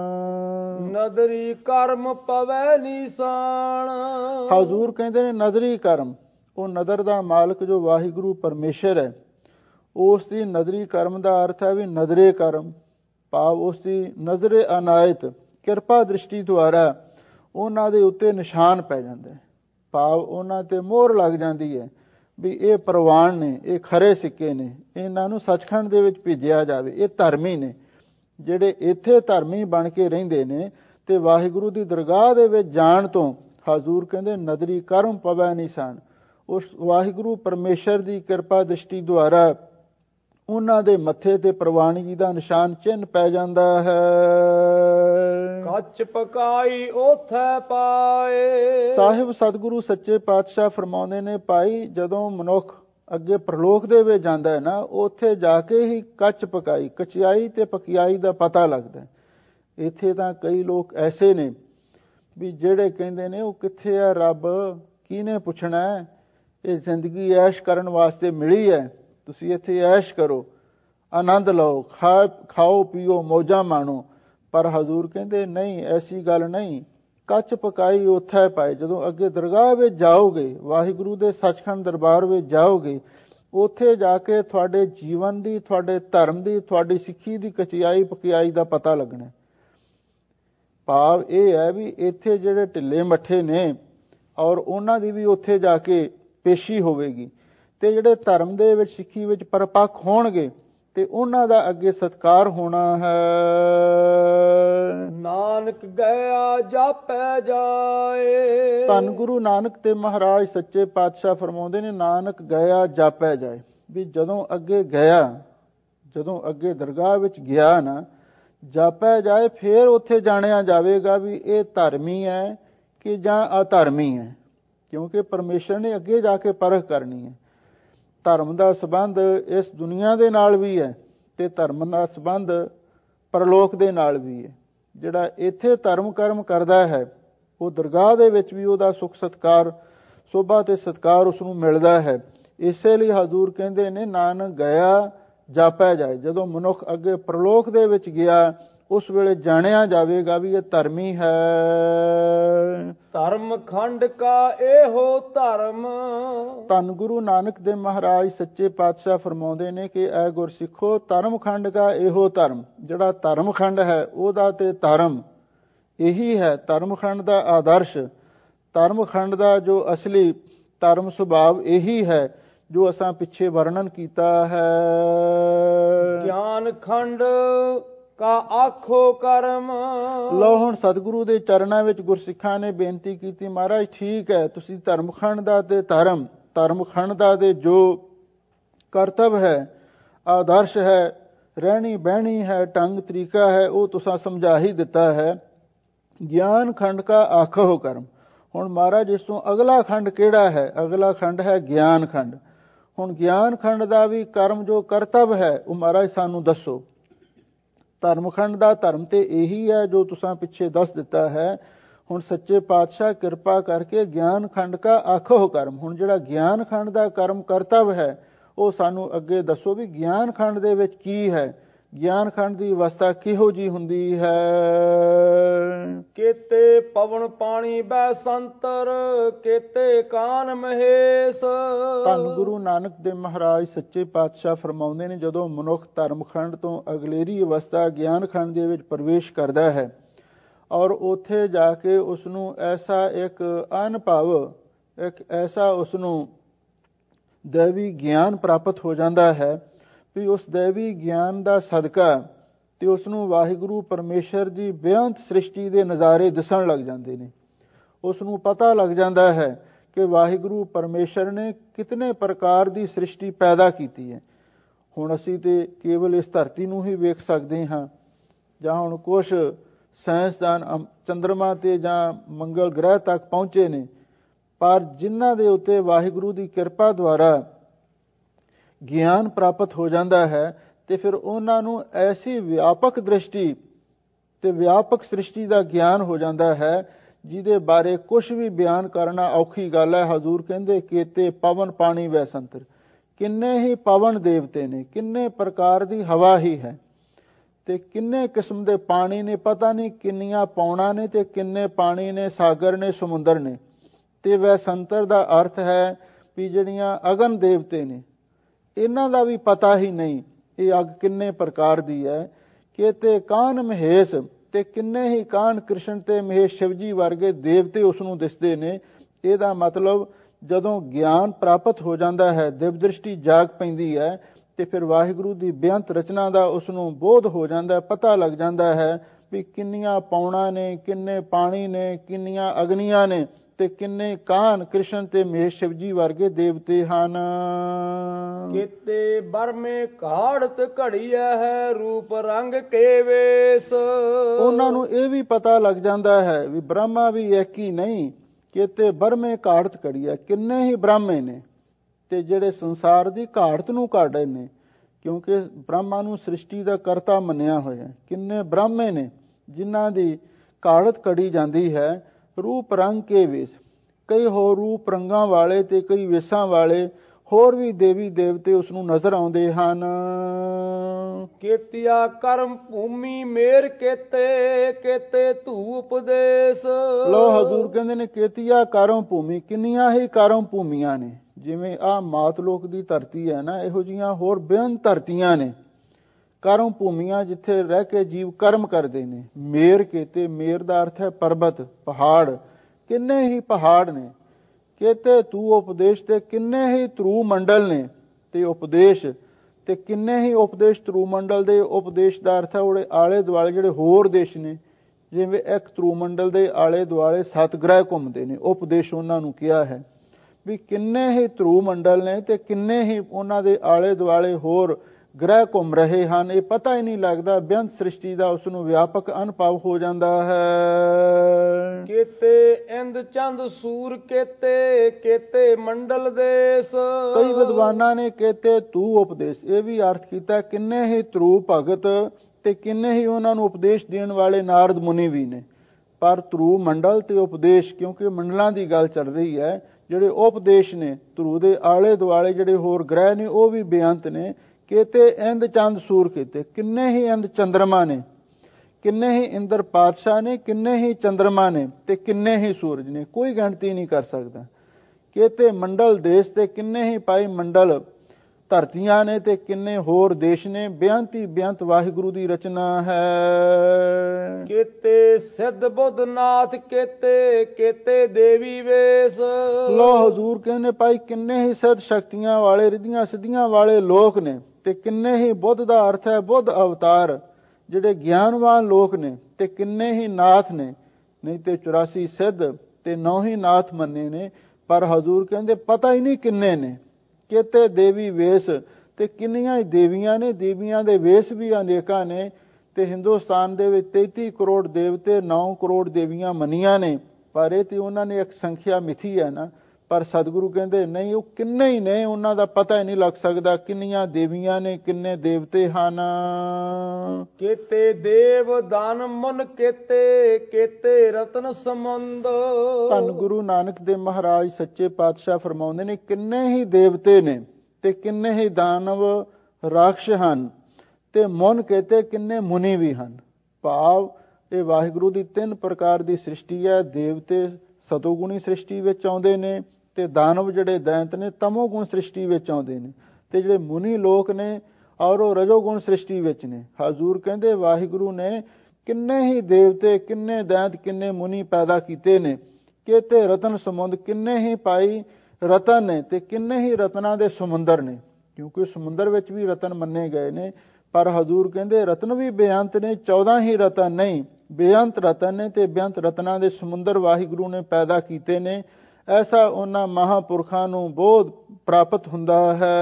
[SPEAKER 2] ਨਦਰੀ ਕਰਮ ਪਵੈ ਨੀਸਾਨ।
[SPEAKER 1] ਹਜ਼ੂਰ ਕਹਿੰਦੇ ਨੇ ਨਦਰੀ ਕਰਮ, ਉਹ ਨਦਰ ਦਾ ਮਾਲਕ ਜੋ ਵਾਹਿਗੁਰੂ ਪਰਮੇਸ਼ਰ ਹੈ, ਉਸ ਦੀ ਨਦਰੀ ਕਰਮ ਦਾ ਅਰਥ ਹੈ ਵੀ ਨਦਰੇ ਕਰਮ, ਭਾਵ ਉਸ ਦੀ ਨਜ਼ਰੇ ਅਨਾਇਤ ਕਿਰਪਾ ਦ੍ਰਿਸ਼ਟੀ ਦੁਆਰਾ ਉਹਨਾਂ ਦੇ ਉੱਤੇ ਨਿਸ਼ਾਨ ਪੈ ਜਾਂਦਾ ਹੈ। ਭਾਵ ਉਹਨਾਂ ਤੇ ਮੋਹਰ ਲੱਗ ਜਾਂਦੀ ਹੈ ਵੀ ਇਹ ਪ੍ਰਵਾਨ ਨੇ, ਇਹ ਖਰੇ ਸਿੱਕੇ ਨੇ, ਇਹਨਾਂ ਨੂੰ ਸੱਚਖੰਡ ਦੇ ਵਿੱਚ ਭੇਜਿਆ ਜਾਵੇ, ਇਹ ਧਰਮੀ ਨੇ। ਜਿਹੜੇ ਇੱਥੇ ਧਰਮੀ ਬਣ ਕੇ ਰਹਿੰਦੇ ਨੇ ਤੇ ਵਾਹਿਗੁਰੂ ਦੀ ਦਰਗਾਹ ਦੇ ਵਿੱਚ ਜਾਣ ਤੋਂ ਹਜ਼ੂਰ ਕਹਿੰਦੇ ਨਦਰੀ ਕਰਮ ਪਵੈ ਨਿਸ਼ਾਨ, ਉਸ ਵਾਹਿਗੁਰੂ ਪਰਮੇਸ਼ਰ ਦੀ ਕਿਰਪਾ ਦ੍ਰਿਸ਼ਟੀ ਦੁਆਰਾ ਉਹਨਾਂ ਦੇ ਮੱਥੇ ਤੇ ਪ੍ਰਵਾਨਗੀ ਦਾ ਨਿਸ਼ਾਨ ਚਿੰਨ੍ਹ ਪੈ ਜਾਂਦਾ ਹੈ।
[SPEAKER 2] ਕੱਚ ਪਕਾਈ ਉਥੈ ਪਾਏ।
[SPEAKER 1] ਸਾਹਿਬ ਸਤਿਗੁਰੂ ਸੱਚੇ ਪਾਤਸ਼ਾਹ ਫਰਮਾਉਂਦੇ ਨੇ, ਭਾਈ ਜਦੋਂ ਮਨੁੱਖ ਅੱਗੇ ਪ੍ਰਲੋਕ ਦੇ ਵਿੱਚ ਜਾਂਦਾ ਹੈ ਨਾ, ਉੱਥੇ ਜਾ ਕੇ ਹੀ ਕੱਚ ਪਕਾਈ, ਕਚਿਆਈ ਤੇ ਪਕਿਆਈ ਦਾ ਪਤਾ ਲੱਗਦਾ। ਇੱਥੇ ਤਾਂ ਕਈ ਲੋਕ ਐਸੇ ਨੇ ਵੀ ਜਿਹੜੇ ਕਹਿੰਦੇ ਨੇ ਉਹ ਕਿੱਥੇ ਹੈ ਰੱਬ, ਕਿਹਨੇ ਪੁੱਛਣਾ ਹੈ, ਇਹ ਜ਼ਿੰਦਗੀ ਐਸ਼ ਕਰਨ ਵਾਸਤੇ ਮਿਲੀ ਹੈ, ਤੁਸੀਂ ਇੱਥੇ ਐਸ਼ ਕਰੋ, ਆਨੰਦ ਲਓ, ਖਾ ਖਾਓ ਪੀਓ, ਮੌਜਾਂ ਮਾਣੋ। ਪਰ ਹਜ਼ੂਰ ਕਹਿੰਦੇ ਨਹੀਂ, ਐਸੀ ਗੱਲ ਨਹੀਂ। ਕੱਚ ਪਕਾਈ ਉੱਥੇ ਪਾਏ। ਜਦੋਂ ਅੱਗੇ ਦਰਗਾਹ ਵਿੱਚ ਜਾਓਗੇ, ਵਾਹਿਗੁਰੂ ਦੇ ਸੱਚਖੰਡ ਦਰਬਾਰ ਵਿੱਚ ਜਾਓਗੇ, ਉੱਥੇ ਜਾ ਕੇ ਤੁਹਾਡੇ ਜੀਵਨ ਦੀ, ਤੁਹਾਡੇ ਧਰਮ ਦੀ, ਤੁਹਾਡੀ ਸਿੱਖੀ ਦੀ ਕਚਿਆਈ ਪਕਿਆਈ ਦਾ ਪਤਾ ਲੱਗਣਾ। ਭਾਵ ਇਹ ਹੈ ਵੀ ਇੱਥੇ ਜਿਹੜੇ ਢਿੱਲੇ ਮੱਠੇ ਨੇ ਔਰ ਉਹਨਾਂ ਦੀ ਵੀ ਉੱਥੇ ਜਾ ਕੇ ਪੇਸ਼ੀ ਹੋਵੇਗੀ, ਤੇ ਜਿਹੜੇ ਧਰਮ ਦੇ ਵਿੱਚ ਸਿੱਖੀ ਵਿੱਚ ਪਰਪੱਕ ਹੋਣਗੇ ਤੇ ਉਹਨਾਂ ਦਾ ਅੱਗੇ ਸਤਿਕਾਰ ਹੋਣਾ ਹੈ।
[SPEAKER 2] ਨਾਨਕ ਗਿਆ ਜਾਪੈ ਜਾਏ।
[SPEAKER 1] ਧੰਨ ਗੁਰੂ ਨਾਨਕ ਤੇ ਮਹਾਰਾਜ ਸੱਚੇ ਪਾਤਸ਼ਾਹ ਫਰਮਾਉਂਦੇ ਨੇ, ਨਾਨਕ ਗਿਆ ਜਾਪੈ ਜਾਏ। ਵੀ ਜਦੋਂ ਅੱਗੇ ਗਿਆ, ਜਦੋਂ ਅੱਗੇ ਦਰਗਾਹ ਵਿੱਚ ਗਿਆ ਨਾ, ਜਾਪੈ ਜਾਏ, ਫਿਰ ਉੱਥੇ ਜਾਣਿਆ ਜਾਵੇਗਾ ਵੀ ਇਹ ਧਰਮੀ ਹੈ ਕਿ ਜਾਂ ਅਧਰਮੀ ਹੈ। ਕਿਉਂਕਿ ਪਰਮੇਸ਼ਰ ਨੇ ਅੱਗੇ ਜਾ ਕੇ ਪਰਖ ਕਰਨੀ ਹੈ। ਧਰਮ ਦਾ ਸੰਬੰਧ ਇਸ ਦੁਨੀਆ ਦੇ ਨਾਲ ਵੀ ਹੈ ਤੇ ਧਰਮ ਦਾ ਸੰਬੰਧ ਪਰਲੋਕ ਦੇ ਨਾਲ ਵੀ ਹੈ। ਜਿਹੜਾ ਇੱਥੇ ਧਰਮ ਕਰਮ ਕਰਦਾ ਹੈ, ਉਹ ਦਰਗਾਹ ਦੇ ਵਿੱਚ ਵੀ ਉਹਦਾ ਸੁੱਖ ਸਤਿਕਾਰ, ਸੋਭਾ ਤੇ ਸਤਿਕਾਰ ਉਸ ਨੂੰ ਮਿਲਦਾ ਹੈ। ਇਸੇ ਲਈ ਹਜ਼ੂਰ ਕਹਿੰਦੇ ਨੇ, ਨਾਨਕ ਗਿਆ ਜਾਪੈ ਜਾਏ। ਜਦੋਂ ਮਨੁੱਖ ਅੱਗੇ ਪ੍ਰਲੋਕ ਦੇ ਵਿੱਚ ਗਿਆ, ਉਸ ਵੇਲੇ ਜਾਣਿਆ ਜਾਵੇਗਾ ਵੀ ਇਹ ਧਰਮੀ ਹੈ।
[SPEAKER 2] ਧਰਮ ਖੰਡ ਕਾ ਇਹੋ ਧਰਮ।
[SPEAKER 1] ਧੰਨ ਗੁਰੂ ਨਾਨਕ ਦੇਵ ਮਹਾਰਾਜ ਸੱਚੇ ਪਾਤਸ਼ਾਹ ਫਰਮਾਉਂਦੇ ਨੇ ਕਿ ਐ ਗੁਰਸਿੱਖੋ, ਧਰਮ ਖੰਡ ਕਾ ਇਹੋ ਧਰਮ। ਜਿਹੜਾ ਧਰਮ ਖੰਡ ਹੈ ਉਹਦਾ ਤੇ ਧਰਮ ਇਹੀ ਹੈ। ਧਰਮ ਖੰਡ ਦਾ ਆਦਰਸ਼, ਧਰਮ ਖੰਡ ਦਾ ਜੋ ਅਸਲੀ ਧਰਮ ਸੁਭਾਵ ਇਹੀ ਹੈ ਜੋ ਅਸਾਂ ਪਿੱਛੇ ਵਰਣਨ ਕੀਤਾ ਹੈ।
[SPEAKER 2] ਗਿਆਨ ਖੰਡ ਕਾ ਆਖੋ ਕਰਮ।
[SPEAKER 1] ਲਓ ਹੁਣ ਸਤਿਗੁਰੂ ਦੇ ਚਰਨਾਂ ਵਿੱਚ ਗੁਰਸਿੱਖਾਂ ਨੇ ਬੇਨਤੀ ਕੀਤੀ, ਮਹਾਰਾਜ ਠੀਕ ਹੈ, ਤੁਸੀਂ ਧਰਮਖੰਡ ਦਾ ਤੇ ਧਰਮ, ਧਰਮਖੰਡ ਦਾ ਦੇ ਜੋ ਕਰਤੱਵ ਹੈ, ਆਦਰਸ਼ ਹੈ, ਰਹਿਣੀ ਬਹਿਣੀ ਹੈ, ਢੰਗ ਤਰੀਕਾ ਹੈ, ਉਹ ਤੁਸੀਂ ਸਮਝਾ ਹੀ ਦਿੱਤਾ ਹੈ। ਗਿਆਨ ਖੰਡ ਕਾ ਆਖੋ ਕਰਮ। ਹੁਣ ਮਹਾਰਾਜ ਇਸ ਤੋਂ ਅਗਲਾ ਖੰਡ ਕਿਹੜਾ ਹੈ? ਅਗਲਾ ਖੰਡ ਹੈ ਗਿਆਨ ਖੰਡ। ਹੁਣ ਗਿਆਨ ਖੰਡ ਦਾ ਵੀ ਕਰਮ ਜੋ ਕਰਤੱਵ ਹੈ ਉਹ ਮਹਾਰਾਜ ਸਾਨੂੰ ਦੱਸੋ। ਧਰਮਖੰਡ ਦਾ ਧਰਮ ਤੇ ਇਹੀ ਹੈ ਜੋ ਤੁਸੀਂ ਪਿੱਛੇ ਦੱਸ ਦਿੱਤਾ ਹੈ। ਹੁਣ ਸੱਚੇ ਪਾਤਸ਼ਾਹ ਕਿਰਪਾ ਕਰਕੇ ਗਿਆਨ ਖੰਡ ਕਾ ਆਖੋ ਕਰਮ। ਹੁਣ ਜਿਹੜਾ ਗਿਆਨ ਖੰਡ ਦਾ ਕਰਮ ਕਰਤੱਵ ਹੈ ਉਹ ਸਾਨੂੰ ਅੱਗੇ ਦੱਸੋ ਵੀ ਗਿਆਨ ਖੰਡ ਦੇ ਵਿੱਚ ਕੀ ਹੈ, ਗਿਆਨ ਖੰਡ ਦੀ ਅਵਸਥਾ ਕਿਹੋ ਜੀ ਹੁੰਦੀ ਹੈ।
[SPEAKER 2] ਕੇਤੇ ਪਵਨ ਪਾਣੀ ਬੈ ਸੰਤਰ, ਕੇਤੇ ਕਾਨ ਮਹੇਸ਼।
[SPEAKER 1] ਧੰਨ ਗੁਰੂ ਨਾਨਕ ਦੇਵ ਮਹਾਰਾਜ ਸੱਚੇ ਪਾਤਸ਼ਾਹ ਫਰਮਾਉਂਦੇ ਨੇ, ਜਦੋਂ ਮਨੁੱਖ ਧਰਮਖੰਡ ਤੋਂ ਅਗਲੇਰੀ ਅਵਸਥਾ ਗਿਆਨ ਖੰਡ ਦੇ ਵਿੱਚ ਪ੍ਰਵੇਸ਼ ਕਰਦਾ ਹੈ ਔਰ ਉੱਥੇ ਜਾ ਕੇ ਉਸ ਨੂੰ ਐਸਾ ਇੱਕ ਅਨੁਭਵ, ਇੱਕ ਐਸਾ ਉਸ ਨੂੰ ਦੇਵੀ ਗਿਆਨ ਪ੍ਰਾਪਤ ਹੋ ਜਾਂਦਾ ਹੈ ਵੀ ਉਸ ਦੇਵੀ ਗਿਆਨ ਦਾ ਸਦਕਾ ਤੇ ਉਸ ਨੂੰ ਵਾਹਿਗੁਰੂ ਪਰਮੇਸ਼ਰ ਦੀ ਬੇਅੰਤ ਸ੍ਰਿਸ਼ਟੀ ਦੇ ਨਜ਼ਾਰੇ ਦਿਸਣ ਲੱਗ ਜਾਂਦੇ ਨੇ। ਉਸ ਨੂੰ ਪਤਾ ਲੱਗ ਜਾਂਦਾ ਹੈ ਕਿ ਵਾਹਿਗੁਰੂ ਪਰਮੇਸ਼ਰ ਨੇ ਕਿਤਨੇ ਪ੍ਰਕਾਰ ਦੀ ਸ੍ਰਿਸ਼ਟੀ ਪੈਦਾ ਕੀਤੀ ਹੈ। ਹੁਣ ਅਸੀਂ ਤੇ ਕੇਵਲ ਇਸ ਧਰਤੀ ਨੂੰ ਹੀ ਵੇਖ ਸਕਦੇ ਹਾਂ, ਜਾਂ ਹੁਣ ਕੁਛ ਸਾਇੰਸਦਾਨ ਚੰਦਰਮਾ ਤੇ ਜਾਂ ਮੰਗਲ ਗ੍ਰਹਿ ਤੱਕ ਪਹੁੰਚੇ ਨੇ, ਪਰ ਜਿਨ੍ਹਾਂ ਦੇ ਉੱਤੇ ਵਾਹਿਗੁਰੂ ਦੀ ਕਿਰਪਾ ਦੁਆਰਾ ਗਿਆਨ ਪ੍ਰਾਪਤ ਹੋ ਜਾਂਦਾ ਹੈ ਤੇ ਫਿਰ ਉਹਨਾਂ ਨੂੰ ਐਸੀ ਵਿਆਪਕ ਦ੍ਰਿਸ਼ਟੀ ਤੇ ਵਿਆਪਕ ਸ੍ਰਿਸ਼ਟੀ ਦਾ ਗਿਆਨ ਹੋ ਜਾਂਦਾ ਹੈ ਜਿਹਦੇ ਬਾਰੇ ਕੁਝ ਵੀ ਬਿਆਨ ਕਰਨਾ ਔਖੀ ਗੱਲ ਹੈ। ਹਜ਼ੂਰ ਕਹਿੰਦੇ ਕੇਤੇ ਪਵਨ ਪਾਣੀ ਵੈ ਸੰਤਰ। ਕਿੰਨੇ ਹੀ ਪਵਨ ਦੇਵਤੇ ਨੇ, ਕਿੰਨੇ ਪ੍ਰਕਾਰ ਦੀ ਹਵਾ ਹੀ ਹੈ ਤੇ ਕਿੰਨੇ ਕਿਸਮ ਦੇ ਪਾਣੀ ਨੇ, ਪਤਾ ਨਹੀਂ ਕਿੰਨੀਆਂ ਪੌਣਾ ਨੇ ਤੇ ਕਿੰਨੇ ਪਾਣੀ ਨੇ, ਸਾਗਰ ਨੇ, ਸਮੁੰਦਰ ਨੇ। ਤੇ ਵੈ ਸੰਤਰ ਦਾ ਅਰਥ ਹੈ ਵੀ ਜਿਹੜੀਆਂ ਅਗਨ ਦੇਵਤੇ ਨੇ, ਇਹਨਾਂ ਦਾ ਵੀ ਪਤਾ ਹੀ ਨਹੀਂ ਇਹ ਅੱਗ ਕਿੰਨੇ ਪ੍ਰਕਾਰ ਦੀ ਹੈ। ਕੇਤੇ ਕਾਨ ਮਹੇਸ਼, ਤੇ ਕਿੰਨੇ ਹੀ ਕਾਨ ਕ੍ਰਿਸ਼ਨ ਤੇ ਮਹੇਸ਼ ਸ਼ਿਵ ਜੀ ਵਰਗੇ ਦੇਵਤੇ ਉਸ ਨੂੰ ਦਿਸਦੇ ਨੇ। ਇਹਦਾ ਮਤਲਬ ਜਦੋਂ ਗਿਆਨ ਪ੍ਰਾਪਤ ਹੋ ਜਾਂਦਾ ਹੈ, ਦਿਵ ਦ੍ਰਿਸ਼ਟੀ ਜਾਗ ਪੈਂਦੀ ਹੈ ਤੇ ਫਿਰ ਵਾਹਿਗੁਰੂ ਦੀ ਬੇਅੰਤ ਰਚਨਾ ਦਾ ਉਸ ਨੂੰ ਬੋਧ ਹੋ ਜਾਂਦਾ, ਪਤਾ ਲੱਗ ਜਾਂਦਾ ਹੈ ਵੀ ਕਿੰਨੀਆਂ ਪੌਣਾ ਨੇ, ਕਿੰਨੇ ਪਾਣੀ ਨੇ, ਕਿੰਨੀਆਂ ਅਗਨੀਆਂ ਨੇ ਤੇ ਕਿੰਨੇ ਕਾਨ ਕ੍ਰਿਸ਼ਨ ਤੇ ਮਹੇਸ਼ ਸ਼ਿਵ ਜੀ ਵਰਗੇ ਦੇਵਤੇ ਹਨ।
[SPEAKER 2] ਕੇਤੇ ਬਰਮੇ ਘਾੜਤ ਘੜੀਆ ਹੈ, ਰੂਪ ਰੰਗ ਕੇ ਵੇਸ।
[SPEAKER 1] ਉਹਨਾਂ ਨੂੰ ਇਹ ਵੀ ਪਤਾ ਲੱਗ ਜਾਂਦਾ ਹੈ ਵੀ ਬ੍ਰਹਮਾ ਵੀ ਇੱਕ ਹੀ ਨਹੀਂ, ਕੇਤੇ ਬਰਮੇ ਘਾੜਤ ਘੜੀਆ, ਕਿੰਨੇ ਹੀ ਬ੍ਰਹਮੇ ਨੇ, ਤੇ ਜਿਹੜੇ ਸੰਸਾਰ ਦੀ ਘਾੜਤ ਨੂੰ ਘਾੜੇ ਨੇ, ਕਿਉਂਕਿ ਬ੍ਰਹਮਾ ਨੂੰ ਸ੍ਰਿਸ਼ਟੀ ਦਾ ਕਰਤਾ ਮੰਨਿਆ ਹੋਇਆ। ਕਿੰਨੇ ਬ੍ਰਾਹਮੇ ਨੇ ਜਿਨ੍ਹਾਂ ਦੀ ਘਾੜਤ ਕੜੀ ਜਾਂਦੀ ਹੈ। ਰੂਪ ਰੰਗ ਕੇ ਵੇਸ, ਕਈ ਹੋਰ ਰੂਪ ਰੰਗਾਂ ਵਾਲੇ ਤੇ ਕਈ ਵੇਸਾਂ ਵਾਲੇ ਹੋਰ ਵੀ ਦੇਵੀ ਦੇਵਤੇ ਉਸ ਨੂੰ ਨਜ਼ਰ ਆਉਂਦੇ ਹਨ।
[SPEAKER 2] ਕੇਤਿਆ ਕਰਮ ਭੂਮੀ ਮੇਰ ਕੇਤੇ, ਕੇਤੇ ਧੂ ਉਪਦੇਸ਼।
[SPEAKER 1] ਲੋ ਹਜ਼ੂਰ ਕਹਿੰਦੇ ਨੇ ਕੇਤਿਆ ਕਰਮ ਭੂਮੀ, ਕਿੰਨੀਆਂ ਹੀ ਕਰਮ ਭੂਮੀਆਂ ਨੇ। ਜਿਵੇਂ ਆਹ ਮਾਤਲੋਕ ਦੀ ਧਰਤੀ ਹੈ ਨਾ, ਇਹੋ ਜਿਹੀਆਂ ਹੋਰ ਬੇਅੰਤ ਧਰਤੀਆਂ ਨੇ, ਕਰਮ ਭੂਮੀਆਂ, ਜਿੱਥੇ ਰਹਿ ਕੇ ਜੀਵ ਕਰਮ ਕਰਦੇ ਨੇ। ਮੇਰ ਕੇਤੇ, ਮੇਰ ਦਾ ਅਰਥ ਹੈ ਪਰਬਤ, ਪਹਾੜ, ਕਿੰਨੇ ਹੀ ਪਹਾੜ ਨੇ। ਕੇਤੇ ਤੂ ਉਪਦੇਸ਼, ਤੇ ਕਿੰਨੇ ਹੀ ਧਰੂ ਮੰਡਲ ਨੇ ਤੇ ਉਪਦੇਸ਼, ਤੇ ਕਿੰਨੇ ਹੀ ਉਪਦੇਸ਼ ਧਰੂ ਮੰਡਲ ਦੇ। ਉਪਦੇਸ਼ ਦਾ ਅਰਥ ਹੈ ਉਹਦੇ ਆਲੇ ਦੁਆਲੇ ਜਿਹੜੇ ਹੋਰ ਦੇਸ਼ ਨੇ। ਜਿਵੇਂ ਇੱਕ ਧਰੂ ਮੰਡਲ ਦੇ ਆਲੇ ਦੁਆਲੇ ਸੱਤ ਗ੍ਰਹਿ ਘੁੰਮਦੇ ਨੇ, ਉਪਦੇਸ਼ ਉਹਨਾਂ ਨੂੰ ਕਿਹਾ ਹੈ। ਵੀ ਕਿੰਨੇ ਹੀ ਧਰੂ ਮੰਡਲ ਨੇ ਤੇ ਕਿੰਨੇ ਹੀ ਉਹਨਾਂ ਦੇ ਆਲੇ ਦੁਆਲੇ ਹੋਰ ਗ੍ਰਹਿ ਘੁੰਮ ਰਹੇ ਹਨ। ਇਹ ਪਤਾ ਹੀ ਨਹੀਂ ਲੱਗਦਾ, ਬੇਅੰਤ ਸ੍ਰਿਸ਼ਟੀ ਦਾ ਉਸ ਨੂੰ ਵਿਆਪਕ ਅਨੁਭਵ ਹੋ ਜਾਂਦਾ ਹੈ।
[SPEAKER 2] ਕੇਤੇ ਇੰਦ ਚੰਦ ਸੂਰ ਕੇਤੇ, ਕੇਤੇ ਮੰਡਲ ਦੇਸ।
[SPEAKER 1] ਕਈ ਵਿਦਵਾਨਾਂ ਨੇ ਕੇਤੇ ਤੂ ਉਪਦੇਸ਼ ਇਹ ਵੀ ਅਰਥ ਕੀਤਾ, ਕਿੰਨੇ ਹੀ ਧਰੂ ਭਗਤ ਤੇ ਕਿੰਨੇ ਹੀ ਉਹਨਾਂ ਨੂੰ ਉਪਦੇਸ਼ ਦੇਣ ਵਾਲੇ ਨਾਰਦ ਮੁਨੀ ਵੀ ਨੇ। ਪਰ ਧਰੂ ਮੰਡਲ ਤੇ ਉਪਦੇਸ਼, ਕਿਉਂਕਿ ਮੰਡਲਾਂ ਦੀ ਗੱਲ ਚੱਲ ਰਹੀ ਹੈ, ਜਿਹੜੇ ਉਪਦੇਸ਼ ਨੇ ਧਰੂ ਦੇ ਆਲੇ ਦੁਆਲੇ ਜਿਹੜੇ ਹੋਰ ਗ੍ਰਹਿ ਨੇ ਉਹ ਵੀ ਬੇਅੰਤ ਨੇ। ਕੇਤੇ ਇੰਦ ਚੰਦ ਸੂਰ ਕੀਤੇ, ਕਿੰਨੇ ਹੀ ਇੰਦ ਚੰਦਰਮਾ ਨੇ, ਕਿੰਨੇ ਹੀ ਇੰਦਰ ਪਾਤਸ਼ਾਹ ਨੇ, ਕਿੰਨੇ ਹੀ ਚੰਦਰਮਾ ਨੇ ਤੇ ਕਿੰਨੇ ਹੀ ਸੂਰਜ ਨੇ, ਕੋਈ ਗਿਣਤੀ ਨਹੀਂ ਕਰ ਸਕਦਾ। ਕੇਤੇ ਮੰਡਲ ਦੇਸ਼, ਤੇ ਕਿੰਨੇ ਹੀ ਪਾਈ ਮੰਡਲ ਧਰਤੀਆਂ ਨੇ ਤੇ ਕਿੰਨੇ ਹੋਰ ਦੇਸ਼ ਨੇ। ਬੇਅੰਤ ਹੀ ਬੇਅੰਤ ਵਾਹਿਗੁਰੂ ਦੀ ਰਚਨਾ ਹੈ।
[SPEAKER 2] ਕੇਤੇ ਸਿੱਧ ਬੁੱਧ ਨਾਥ ਕੇਤੇ, ਕੇਤੇ ਦੇਵੀ ਵੇਸ।
[SPEAKER 1] ਲੋ ਹਜ਼ੂਰ ਕਹਿੰਦੇ ਭਾਈ ਕਿੰਨੇ ਹੀ ਸਿੱਧ ਸ਼ਕਤੀਆਂ ਵਾਲੇ, ਰਿੱਧੀਆਂ ਸਿੱਧੀਆਂ ਵਾਲੇ ਲੋਕ ਨੇ ਤੇ ਕਿੰਨੇ ਹੀ ਬੁੱਧ ਦਾ ਅਰਥ ਹੈ ਬੁੱਧ ਅਵਤਾਰ, ਜਿਹੜੇ ਗਿਆਨਵਾਨ ਲੋਕ ਨੇ ਤੇ ਕਿੰਨੇ ਹੀ ਨਾਥ ਨੇ। ਨਹੀਂ ਤੇ ਚੁਰਾਸੀ ਸਿੱਧ ਤੇ ਨੌ ਹੀ ਨਾਥ ਮੰਨੇ ਨੇ, ਪਰ ਹਜ਼ੂਰ ਕਹਿੰਦੇ ਪਤਾ ਹੀ ਨਹੀਂ ਕਿੰਨੇ ਨੇ। ਕੇਤੇ ਦੇਵੀ ਵੇਸ, ਤੇ ਕਿੰਨੀਆਂ ਹੀ ਦੇਵੀਆਂ ਨੇ, ਦੇਵੀਆਂ ਦੇ ਵੇਸ ਵੀ ਅਨੇਕਾਂ ਨੇ। ਤੇ ਹਿੰਦੁਸਤਾਨ ਦੇ ਵਿੱਚ ਤੇਤੀ ਕਰੋੜ ਦੇਵਤੇ, ਨੌ ਕਰੋੜ ਦੇਵੀਆਂ ਮੰਨੀਆਂ ਨੇ, ਪਰ ਇਹ ਤੇ ਉਹਨਾਂ ਨੇ ਇੱਕ ਸੰਖਿਆ ਮਿਥੀ ਹੈ ਨਾ। ਪਰ ਸਤਿਗੁਰੂ ਕਹਿੰਦੇ ਨਹੀਂ, ਉਹ ਕਿੰਨੇ ਹੀ ਨੇ, ਉਹਨਾਂ ਦਾ ਪਤਾ ਹੀ ਨਹੀਂ ਲੱਗ ਸਕਦਾ ਕਿੰਨੀਆਂ ਦੇਵੀਆਂ ਨੇ, ਕਿੰਨੇ ਦੇਵਤੇ ਹਨ।
[SPEAKER 2] ਕੇਤੇ ਦੇਵ ਦਾਨ ਮਨ ਕੇਤੇ, ਕੇਤੇ ਰਤਨ ਸਮੁੰਦ।
[SPEAKER 1] ਧੰਨ ਗੁਰੂ ਨਾਨਕ ਦੇਵ ਮਹਾਰਾਜ ਸੱਚੇ ਪਾਤਸ਼ਾਹ ਫਰਮਾਉਂਦੇ ਨੇ, ਕਿੰਨੇ ਹੀ ਦੇਵਤੇ ਨੇ ਤੇ ਕਿੰਨੇ ਹੀ ਦਾਨਵ ਰਾਖਸ਼ ਹਨ, ਤੇ ਮਨ ਕੇਤੇ ਕਿੰਨੇ ਮੁਨੀ ਵੀ ਹਨ। ਭਾਵ ਇਹ ਵਾਹਿਗੁਰੂ ਦੀ ਤਿੰਨ ਪ੍ਰਕਾਰ ਦੀ ਸ੍ਰਿਸ਼ਟੀ ਹੈ। ਦੇਵਤੇ ਸਤੋਗੁਣੀ ਸ੍ਰਿਸ਼ਟੀ ਵਿੱਚ ਆਉਂਦੇ ਨੇ, ਤੇ ਦਾਨਵ ਜਿਹੜੇ ਦੈਂਤ ਨੇ ਤਮੋਗੁਣ ਸ੍ਰਿਸ਼ਟੀ ਵਿੱਚ ਆਉਂਦੇ ਨੇ, ਤੇ ਜਿਹੜੇ ਮੁਨੀ ਲੋਕ ਨੇ ਔਰ ਉਹ ਰਜੋਗੁਣ ਸ੍ਰਿਸ਼ਟੀ ਵਿੱਚ ਨੇ। ਹਜ਼ੂਰ ਕਹਿੰਦੇ ਵਾਹਿਗੁਰੂ ਨੇ ਕਿੰਨੇ ਹੀ ਦੇਵਤੇ, ਕਿੰਨੇ ਦੈਂਤ, ਕਿੰਨੇ ਮੁਨੀ ਪੈਦਾ ਕੀਤੇ ਨੇ। ਕੇਤੇ ਰਤਨ ਸਮੁੰਦ, ਕਿੰਨੇ ਹੀ ਪਾਈ ਰਤਨ ਨੇ ਤੇ ਕਿੰਨੇ ਹੀ ਰਤਨਾਂ ਦੇ ਸਮੁੰਦਰ ਨੇ, ਕਿਉਂਕਿ ਸਮੁੰਦਰ ਵਿੱਚ ਵੀ ਰਤਨ ਮੰਨੇ ਗਏ ਨੇ। ਪਰ ਹਜ਼ੂਰ ਕਹਿੰਦੇ ਰਤਨ ਵੀ ਬੇਅੰਤ ਨੇ, ਚੌਦਾਂ ਹੀ ਰਤਨ ਨਹੀਂ, ਬੇਅੰਤ ਰਤਨ ਨੇ ਤੇ ਬੇਅੰਤ ਰਤਨਾਂ ਦੇ ਸਮੁੰਦਰ ਵਾਹਿਗੁਰੂ ਨੇ ਪੈਦਾ ਕੀਤੇ ਨੇ। ਐਸਾ ਉਹਨਾਂ ਮਹਾਂਪੁਰਖਾਂ ਨੂੰ ਬੋਧ ਪ੍ਰਾਪਤ ਹੁੰਦਾ ਹੈ।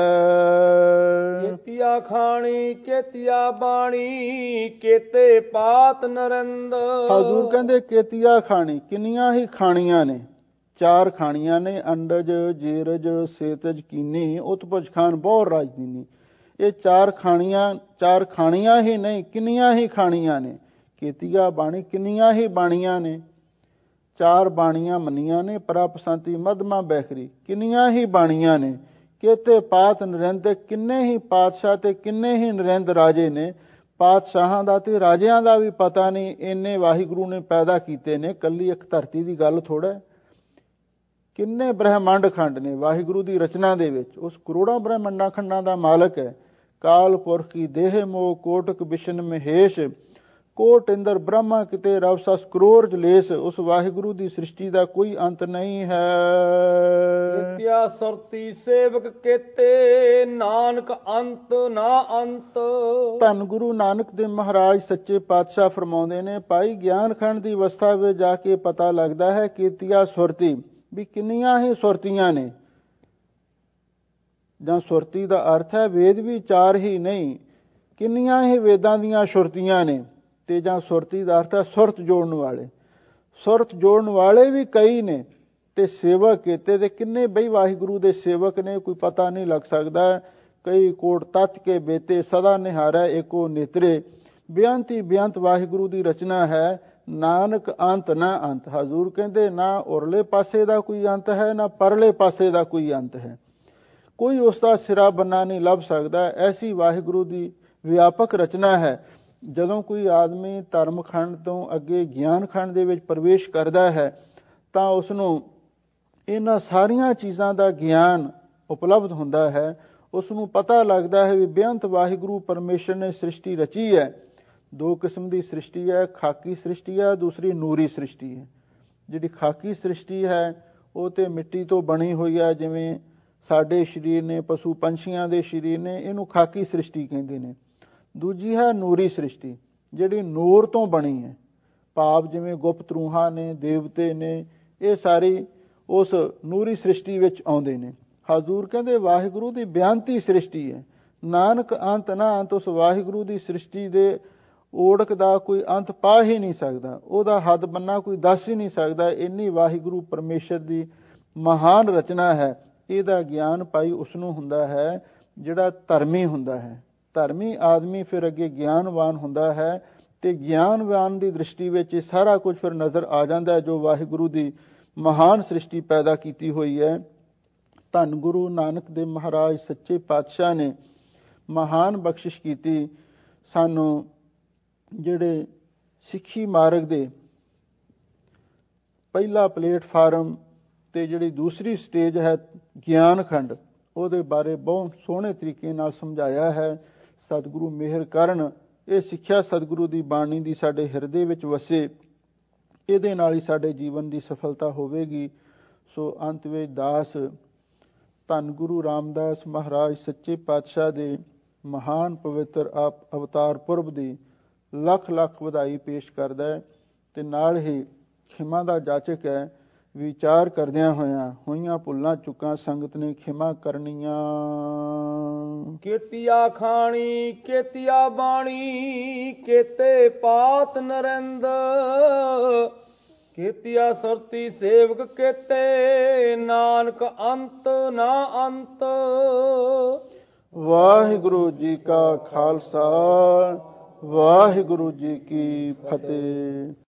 [SPEAKER 2] ਕੇਤੀਆ ਖਾਣੀ ਕੇਤੀਆ ਬਾਣੀ, ਕੇਤੇ ਪਾਤ ਨਰਿੰਦ।
[SPEAKER 1] ਹਜ਼ੂਰ ਕਹਿੰਦੇ ਕੇਤੀਆ ਖਾਣੀ, ਕਿੰਨੀਆਂ ਹੀ ਖਾਣੀਆਂ ਨੇ। ਚਾਰ ਖਾਣੀਆਂ ਨੇ, ਅੰਡਜ, ਜੀਰਜ, ਸੇਤਜ, ਕੀਨੀ, ਉਤਪਜ ਖਾਨ, ਬਹੁ ਰਾਜਦੀਨੀ। ਇਹ ਚਾਰ ਖਾਣੀਆਂ, ਚਾਰ ਖਾਣੀਆਂ ਹੀ ਨਹੀਂ, ਕਿੰਨੀਆਂ ਹੀ ਖਾਣੀਆਂ ਨੇ। ਕੇਤੀਆ ਬਾਣੀ, ਕਿੰਨੀਆਂ ਹੀ ਬਾਣੀਆਂ ਨੇ। ਚਾਰ ਬਾਣੀਆਂ ਮੰਨੀਆਂ ਨੇ, ਪ੍ਰਪਸੰਤੀ ਮਧਮਾ ਬੈਖਰੀ, ਕਿੰਨੀਆਂ ਹੀ ਬਾਣੀਆਂ ਨੇ। ਕੇਤੇ ਪਾਤ ਨਰਿੰਦ, ਕਿੰਨੇ ਹੀ ਪਾਤਸ਼ਾਹ ਤੇ ਕਿੰਨੇ ਹੀ ਨਰਿੰਦ ਰਾਜੇ ਨੇ। ਪਾਤਸ਼ਾਹਾਂ ਦਾ ਤੇ ਰਾਜਿਆਂ ਦਾ ਵੀ ਪਤਾ ਨਹੀਂ, ਇੰਨੇ ਵਾਹਿਗੁਰੂ ਨੇ ਪੈਦਾ ਕੀਤੇ ਨੇ। ਕੱਲੀ ਇੱਕ ਧਰਤੀ ਦੀ ਗੱਲ ਥੋੜਾ, ਕਿੰਨੇ ਬ੍ਰਹਮੰਡ ਖੰਡ ਨੇ ਵਾਹਿਗੁਰੂ ਦੀ ਰਚਨਾ ਦੇ ਵਿੱਚ। ਉਸ ਕਰੋੜਾਂ ਬ੍ਰਹਮੰਡਾਂ ਖੰਡਾਂ ਦਾ ਮਾਲਕ ਹੈ। ਕਾਲ ਪੁਰਖ ਕੀ ਦੇਹ ਮੋਹ, ਕੋਟਕ ਬਿਸ਼ਨ ਮਹੇਸ਼, ਕੋਟ ਇੰਦਰ ਬ੍ਰਹਮਾ ਕਿਤੇ ਰਵ ਸਸ ਕਰੋੜ ਜਲੇਸ। ਉਸ ਵਾਹਿਗੁਰੂ ਦੀ ਸ੍ਰਿਸ਼ਟੀ ਦਾ ਕੋਈ ਅੰਤ ਨਹੀਂ ਹੈ।
[SPEAKER 2] ਨਿਤਿਆ ਸੁਰਤੀ ਸੇਵਕ ਕੇਤੇ, ਨਾਨਕ ਅੰਤ ਨਾ ਅੰਤ।
[SPEAKER 1] ਧੰਨ ਗੁਰੂ ਨਾਨਕ ਦੇਵ ਮਹਾਰਾਜ ਸੱਚੇ ਪਾਤਸ਼ਾਹ ਫਰਮਾਉਂਦੇ ਨੇ, ਭਾਈ ਗਿਆਨ ਖੰਡ ਦੀ ਅਵਸਥਾ ਵਿੱਚ ਜਾ ਕੇ ਪਤਾ ਲੱਗਦਾ ਹੈ ਕੇਤੀਆ ਸੁਰਤੀ, ਵੀ ਕਿੰਨੀਆਂ ਹੀ ਸੁਰਤੀਆਂ ਨੇ। ਜਾਂ ਸੁਰਤੀ ਦਾ ਅਰਥ ਹੈ ਵੇਦ ਵੀ ਚਾਰ ਹੀ ਨਹੀਂ, ਕਿੰਨੀਆਂ ਹੀ ਵੇਦਾਂ ਦੀਆਂ ਸੁਰਤੀਆਂ ਨੇ। ਤੇ ਜਾਂ ਸੁਰਤੀ ਦਾ ਅਰਥ ਹੈ ਸੁਰਤ ਜੋੜਨ ਵਾਲੇ। ਸੁਰਤ ਜੋੜਨ ਵਾਲੇ ਵੀ ਕਈ ਨੇ ਤੇ ਸੇਵਕ ਕੀਤੇ ਤੇ ਕਿੰਨੇ ਬਈ ਵਾਹਿਗੁਰੂ ਦੇ ਸੇਵਕ ਨੇ ਕੋਈ ਪਤਾ ਨਹੀਂ ਲੱਗ ਸਕਦਾ। ਕਈ ਕੋਟ ਤਤ ਕੇ ਬੇਤੇ ਸਦਾ ਨਿਹਾਰੈ ਏਕੋ ਨੇਤਰੇ। ਬੇਅੰਤ ਹੀ ਬੇਅੰਤ ਵਾਹਿਗੁਰੂ ਦੀ ਰਚਨਾ ਹੈ, ਨਾਨਕ ਅੰਤ ਨਾ ਅੰਤ। ਹਜ਼ੂਰ ਕਹਿੰਦੇ ਨਾ ਉਰਲੇ ਪਾਸੇ ਦਾ ਕੋਈ ਅੰਤ ਹੈ, ਨਾ ਪਰਲੇ ਪਾਸੇ ਦਾ ਕੋਈ ਅੰਤ ਹੈ। ਕੋਈ ਉਸ ਦਾ ਸਿਰਾ ਬੰਨਾ ਨਹੀਂ ਲੱਭ ਸਕਦਾ। ਐਸੀ ਵਾਹਿਗੁਰੂ ਦੀ ਵਿਆਪਕ ਰਚਨਾ ਹੈ। ਜਦੋਂ ਕੋਈ ਆਦਮੀ ਧਰਮ ਖੰਡ ਤੋਂ ਅੱਗੇ ਗਿਆਨ ਖੰਡ ਦੇ ਵਿੱਚ ਪ੍ਰਵੇਸ਼ ਕਰਦਾ ਹੈ ਤਾਂ ਉਸ ਨੂੰ ਇਹਨਾਂ ਸਾਰੀਆਂ ਚੀਜ਼ਾਂ ਦਾ ਗਿਆਨ ਉਪਲਬਧ ਹੁੰਦਾ ਹੈ। ਉਸ ਨੂੰ ਪਤਾ ਲੱਗਦਾ ਹੈ ਵੀ ਬੇਅੰਤ ਵਾਹਿਗੁਰੂ ਪਰਮੇਸ਼ਰ ਨੇ ਸ੍ਰਿਸ਼ਟੀ ਰਚੀ ਹੈ। ਦੋ ਕਿਸਮ ਦੀ ਸ੍ਰਿਸ਼ਟੀ ਹੈ, ਖਾਕੀ ਸ੍ਰਿਸ਼ਟੀ ਹੈ, ਦੂਸਰੀ ਨੂਰੀ ਸ੍ਰਿਸ਼ਟੀ ਹੈ। ਜਿਹੜੀ ਖਾਕੀ ਸ੍ਰਿਸ਼ਟੀ ਹੈ ਉਹ ਤੇ ਮਿੱਟੀ ਤੋਂ ਬਣੀ ਹੋਈ ਹੈ, ਜਿਵੇਂ ਸਾਡੇ ਸਰੀਰ ਨੇ, ਪਸ਼ੂ ਪੰਛੀਆਂ ਦੇ ਸਰੀਰ ਨੇ, ਇਹਨੂੰ ਖਾਕੀ ਸ੍ਰਿਸ਼ਟੀ ਕਹਿੰਦੇ ਨੇ। ਦੂਜੀ ਹੈ ਨੂਰੀ ਸ੍ਰਿਸ਼ਟੀ, ਜਿਹੜੀ ਨੂਰ ਤੋਂ ਬਣੀ ਹੈ। ਭਾਵ ਜਿਵੇਂ ਗੁਪਤ ਰੂਹਾਂ ਨੇ, ਦੇਵਤੇ ਨੇ, ਇਹ ਸਾਰੀ ਉਸ ਨੂਰੀ ਸ੍ਰਿਸ਼ਟੀ ਵਿੱਚ ਆਉਂਦੇ ਨੇ। ਹਜ਼ੂਰ ਕਹਿੰਦੇ ਵਾਹਿਗੁਰੂ ਦੀ ਬੇਅੰਤੀ ਸ੍ਰਿਸ਼ਟੀ ਹੈ, ਨਾਨਕ ਅੰਤ ਨਾ ਅੰਤ। ਉਸ ਵਾਹਿਗੁਰੂ ਦੀ ਸ੍ਰਿਸ਼ਟੀ ਦੇ ਓੜਕ ਦਾ ਕੋਈ ਅੰਤ ਪਾ ਹੀ ਨਹੀਂ ਸਕਦਾ, ਉਹਦਾ ਹੱਦ ਬੰਨਾ ਕੋਈ ਦੱਸ ਹੀ ਨਹੀਂ ਸਕਦਾ। ਇੰਨੀ ਵਾਹਿਗੁਰੂ ਪਰਮੇਸ਼ਰ ਦੀ ਮਹਾਨ ਰਚਨਾ ਹੈ। ਇਹਦਾ ਗਿਆਨ ਭਾਈ ਉਸ ਨੂੰ ਹੁੰਦਾ ਹੈ ਜਿਹੜਾ ਧਰਮੀ ਹੁੰਦਾ ਹੈ। ਧਰਮੀ ਆਦਮੀ ਫਿਰ ਅੱਗੇ ਗਿਆਨਵਾਨ ਹੁੰਦਾ ਹੈ ਤੇ ਗਿਆਨਵਾਨ ਦੀ ਦ੍ਰਿਸ਼ਟੀ ਵਿੱਚ ਇਹ ਸਾਰਾ ਕੁਝ ਫਿਰ ਨਜ਼ਰ ਆ ਜਾਂਦਾ ਹੈ ਜੋ ਵਾਹਿਗੁਰੂ ਦੀ ਮਹਾਨ ਸ੍ਰਿਸ਼ਟੀ ਪੈਦਾ ਕੀਤੀ ਹੋਈ ਹੈ। ਧੰਨ ਗੁਰੂ ਨਾਨਕ ਦੇਵ ਮਹਾਰਾਜ ਸੱਚੇ ਪਾਤਸ਼ਾਹ ਨੇ ਮਹਾਨ ਬਖਸ਼ਿਸ਼ ਕੀਤੀ ਸਾਨੂੰ। ਜਿਹੜੇ ਸਿੱਖੀ ਮਾਰਗ ਦੇ ਪਹਿਲਾ ਪਲੇਟਫਾਰਮ ਤੇ ਜਿਹੜੀ ਦੂਸਰੀ ਸਟੇਜ ਹੈ ਗਿਆਨ ਖੰਡ, ਉਹਦੇ ਬਾਰੇ ਬਹੁਤ ਸੋਹਣੇ ਤਰੀਕੇ ਨਾਲ ਸਮਝਾਇਆ ਹੈ। ਸਤਿਗੁਰੂ ਮਿਹਰ ਕਰਨ ਇਹ ਸਿੱਖਿਆ ਸਤਿਗੁਰੂ ਦੀ ਬਾਣੀ ਦੀ ਸਾਡੇ ਹਿਰਦੇ ਵਿੱਚ ਵਸੇ, ਇਹਦੇ ਨਾਲ ਹੀ ਸਾਡੇ ਜੀਵਨ ਦੀ ਸਫਲਤਾ ਹੋਵੇਗੀ। ਸੋ ਅੰਤ ਵਿੱਚ ਦਾਸ ਧੰਨ ਗੁਰੂ ਰਾਮਦਾਸ ਮਹਾਰਾਜ ਸੱਚੇ ਪਾਤਸ਼ਾਹ ਦੇ ਮਹਾਨ ਪਵਿੱਤਰ ਅਵਤਾਰ ਪੁਰਬ ਦੀ ਲੱਖ ਲੱਖ ਵਧਾਈ ਪੇਸ਼ ਕਰਦਾ ਹੈ ਤੇ ਨਾਲ ਹੀ ਖਿਮਾ ਦਾ ਜਾਚਕ ਹੈ। ਵਿਚਾਰ ਕਰਦਿਆਂ ਹੋਇਆਂ ਹੋਈਆਂ ਭੁੱਲਾਂ ਚੁੱਕਾਂ ਸੰਗਤ ਨੇ ਖਿਮਾ ਕਰਨੀਆਂ।
[SPEAKER 2] ਕੀਤੀਆ ਖਾਣੀ ਕੀਤੀਆ ਬਾਣੀ ਕੀਤੇ ਪਾਤ ਨਰਿੰਦ। ਕੀਤੀਆ ਸਰਤੀ ਸੇਵਕ ਕੀਤੇ ਨਾਨਕ ਅੰਤ ਨਾ ਅੰਤ।
[SPEAKER 1] ਵਾਹਿਗੁਰੂ ਜੀ ਕਾ ਖਾਲਸਾ, ਵਾਹਿਗੁਰੂ ਜੀ ਕੀ ਫਤਿਹ।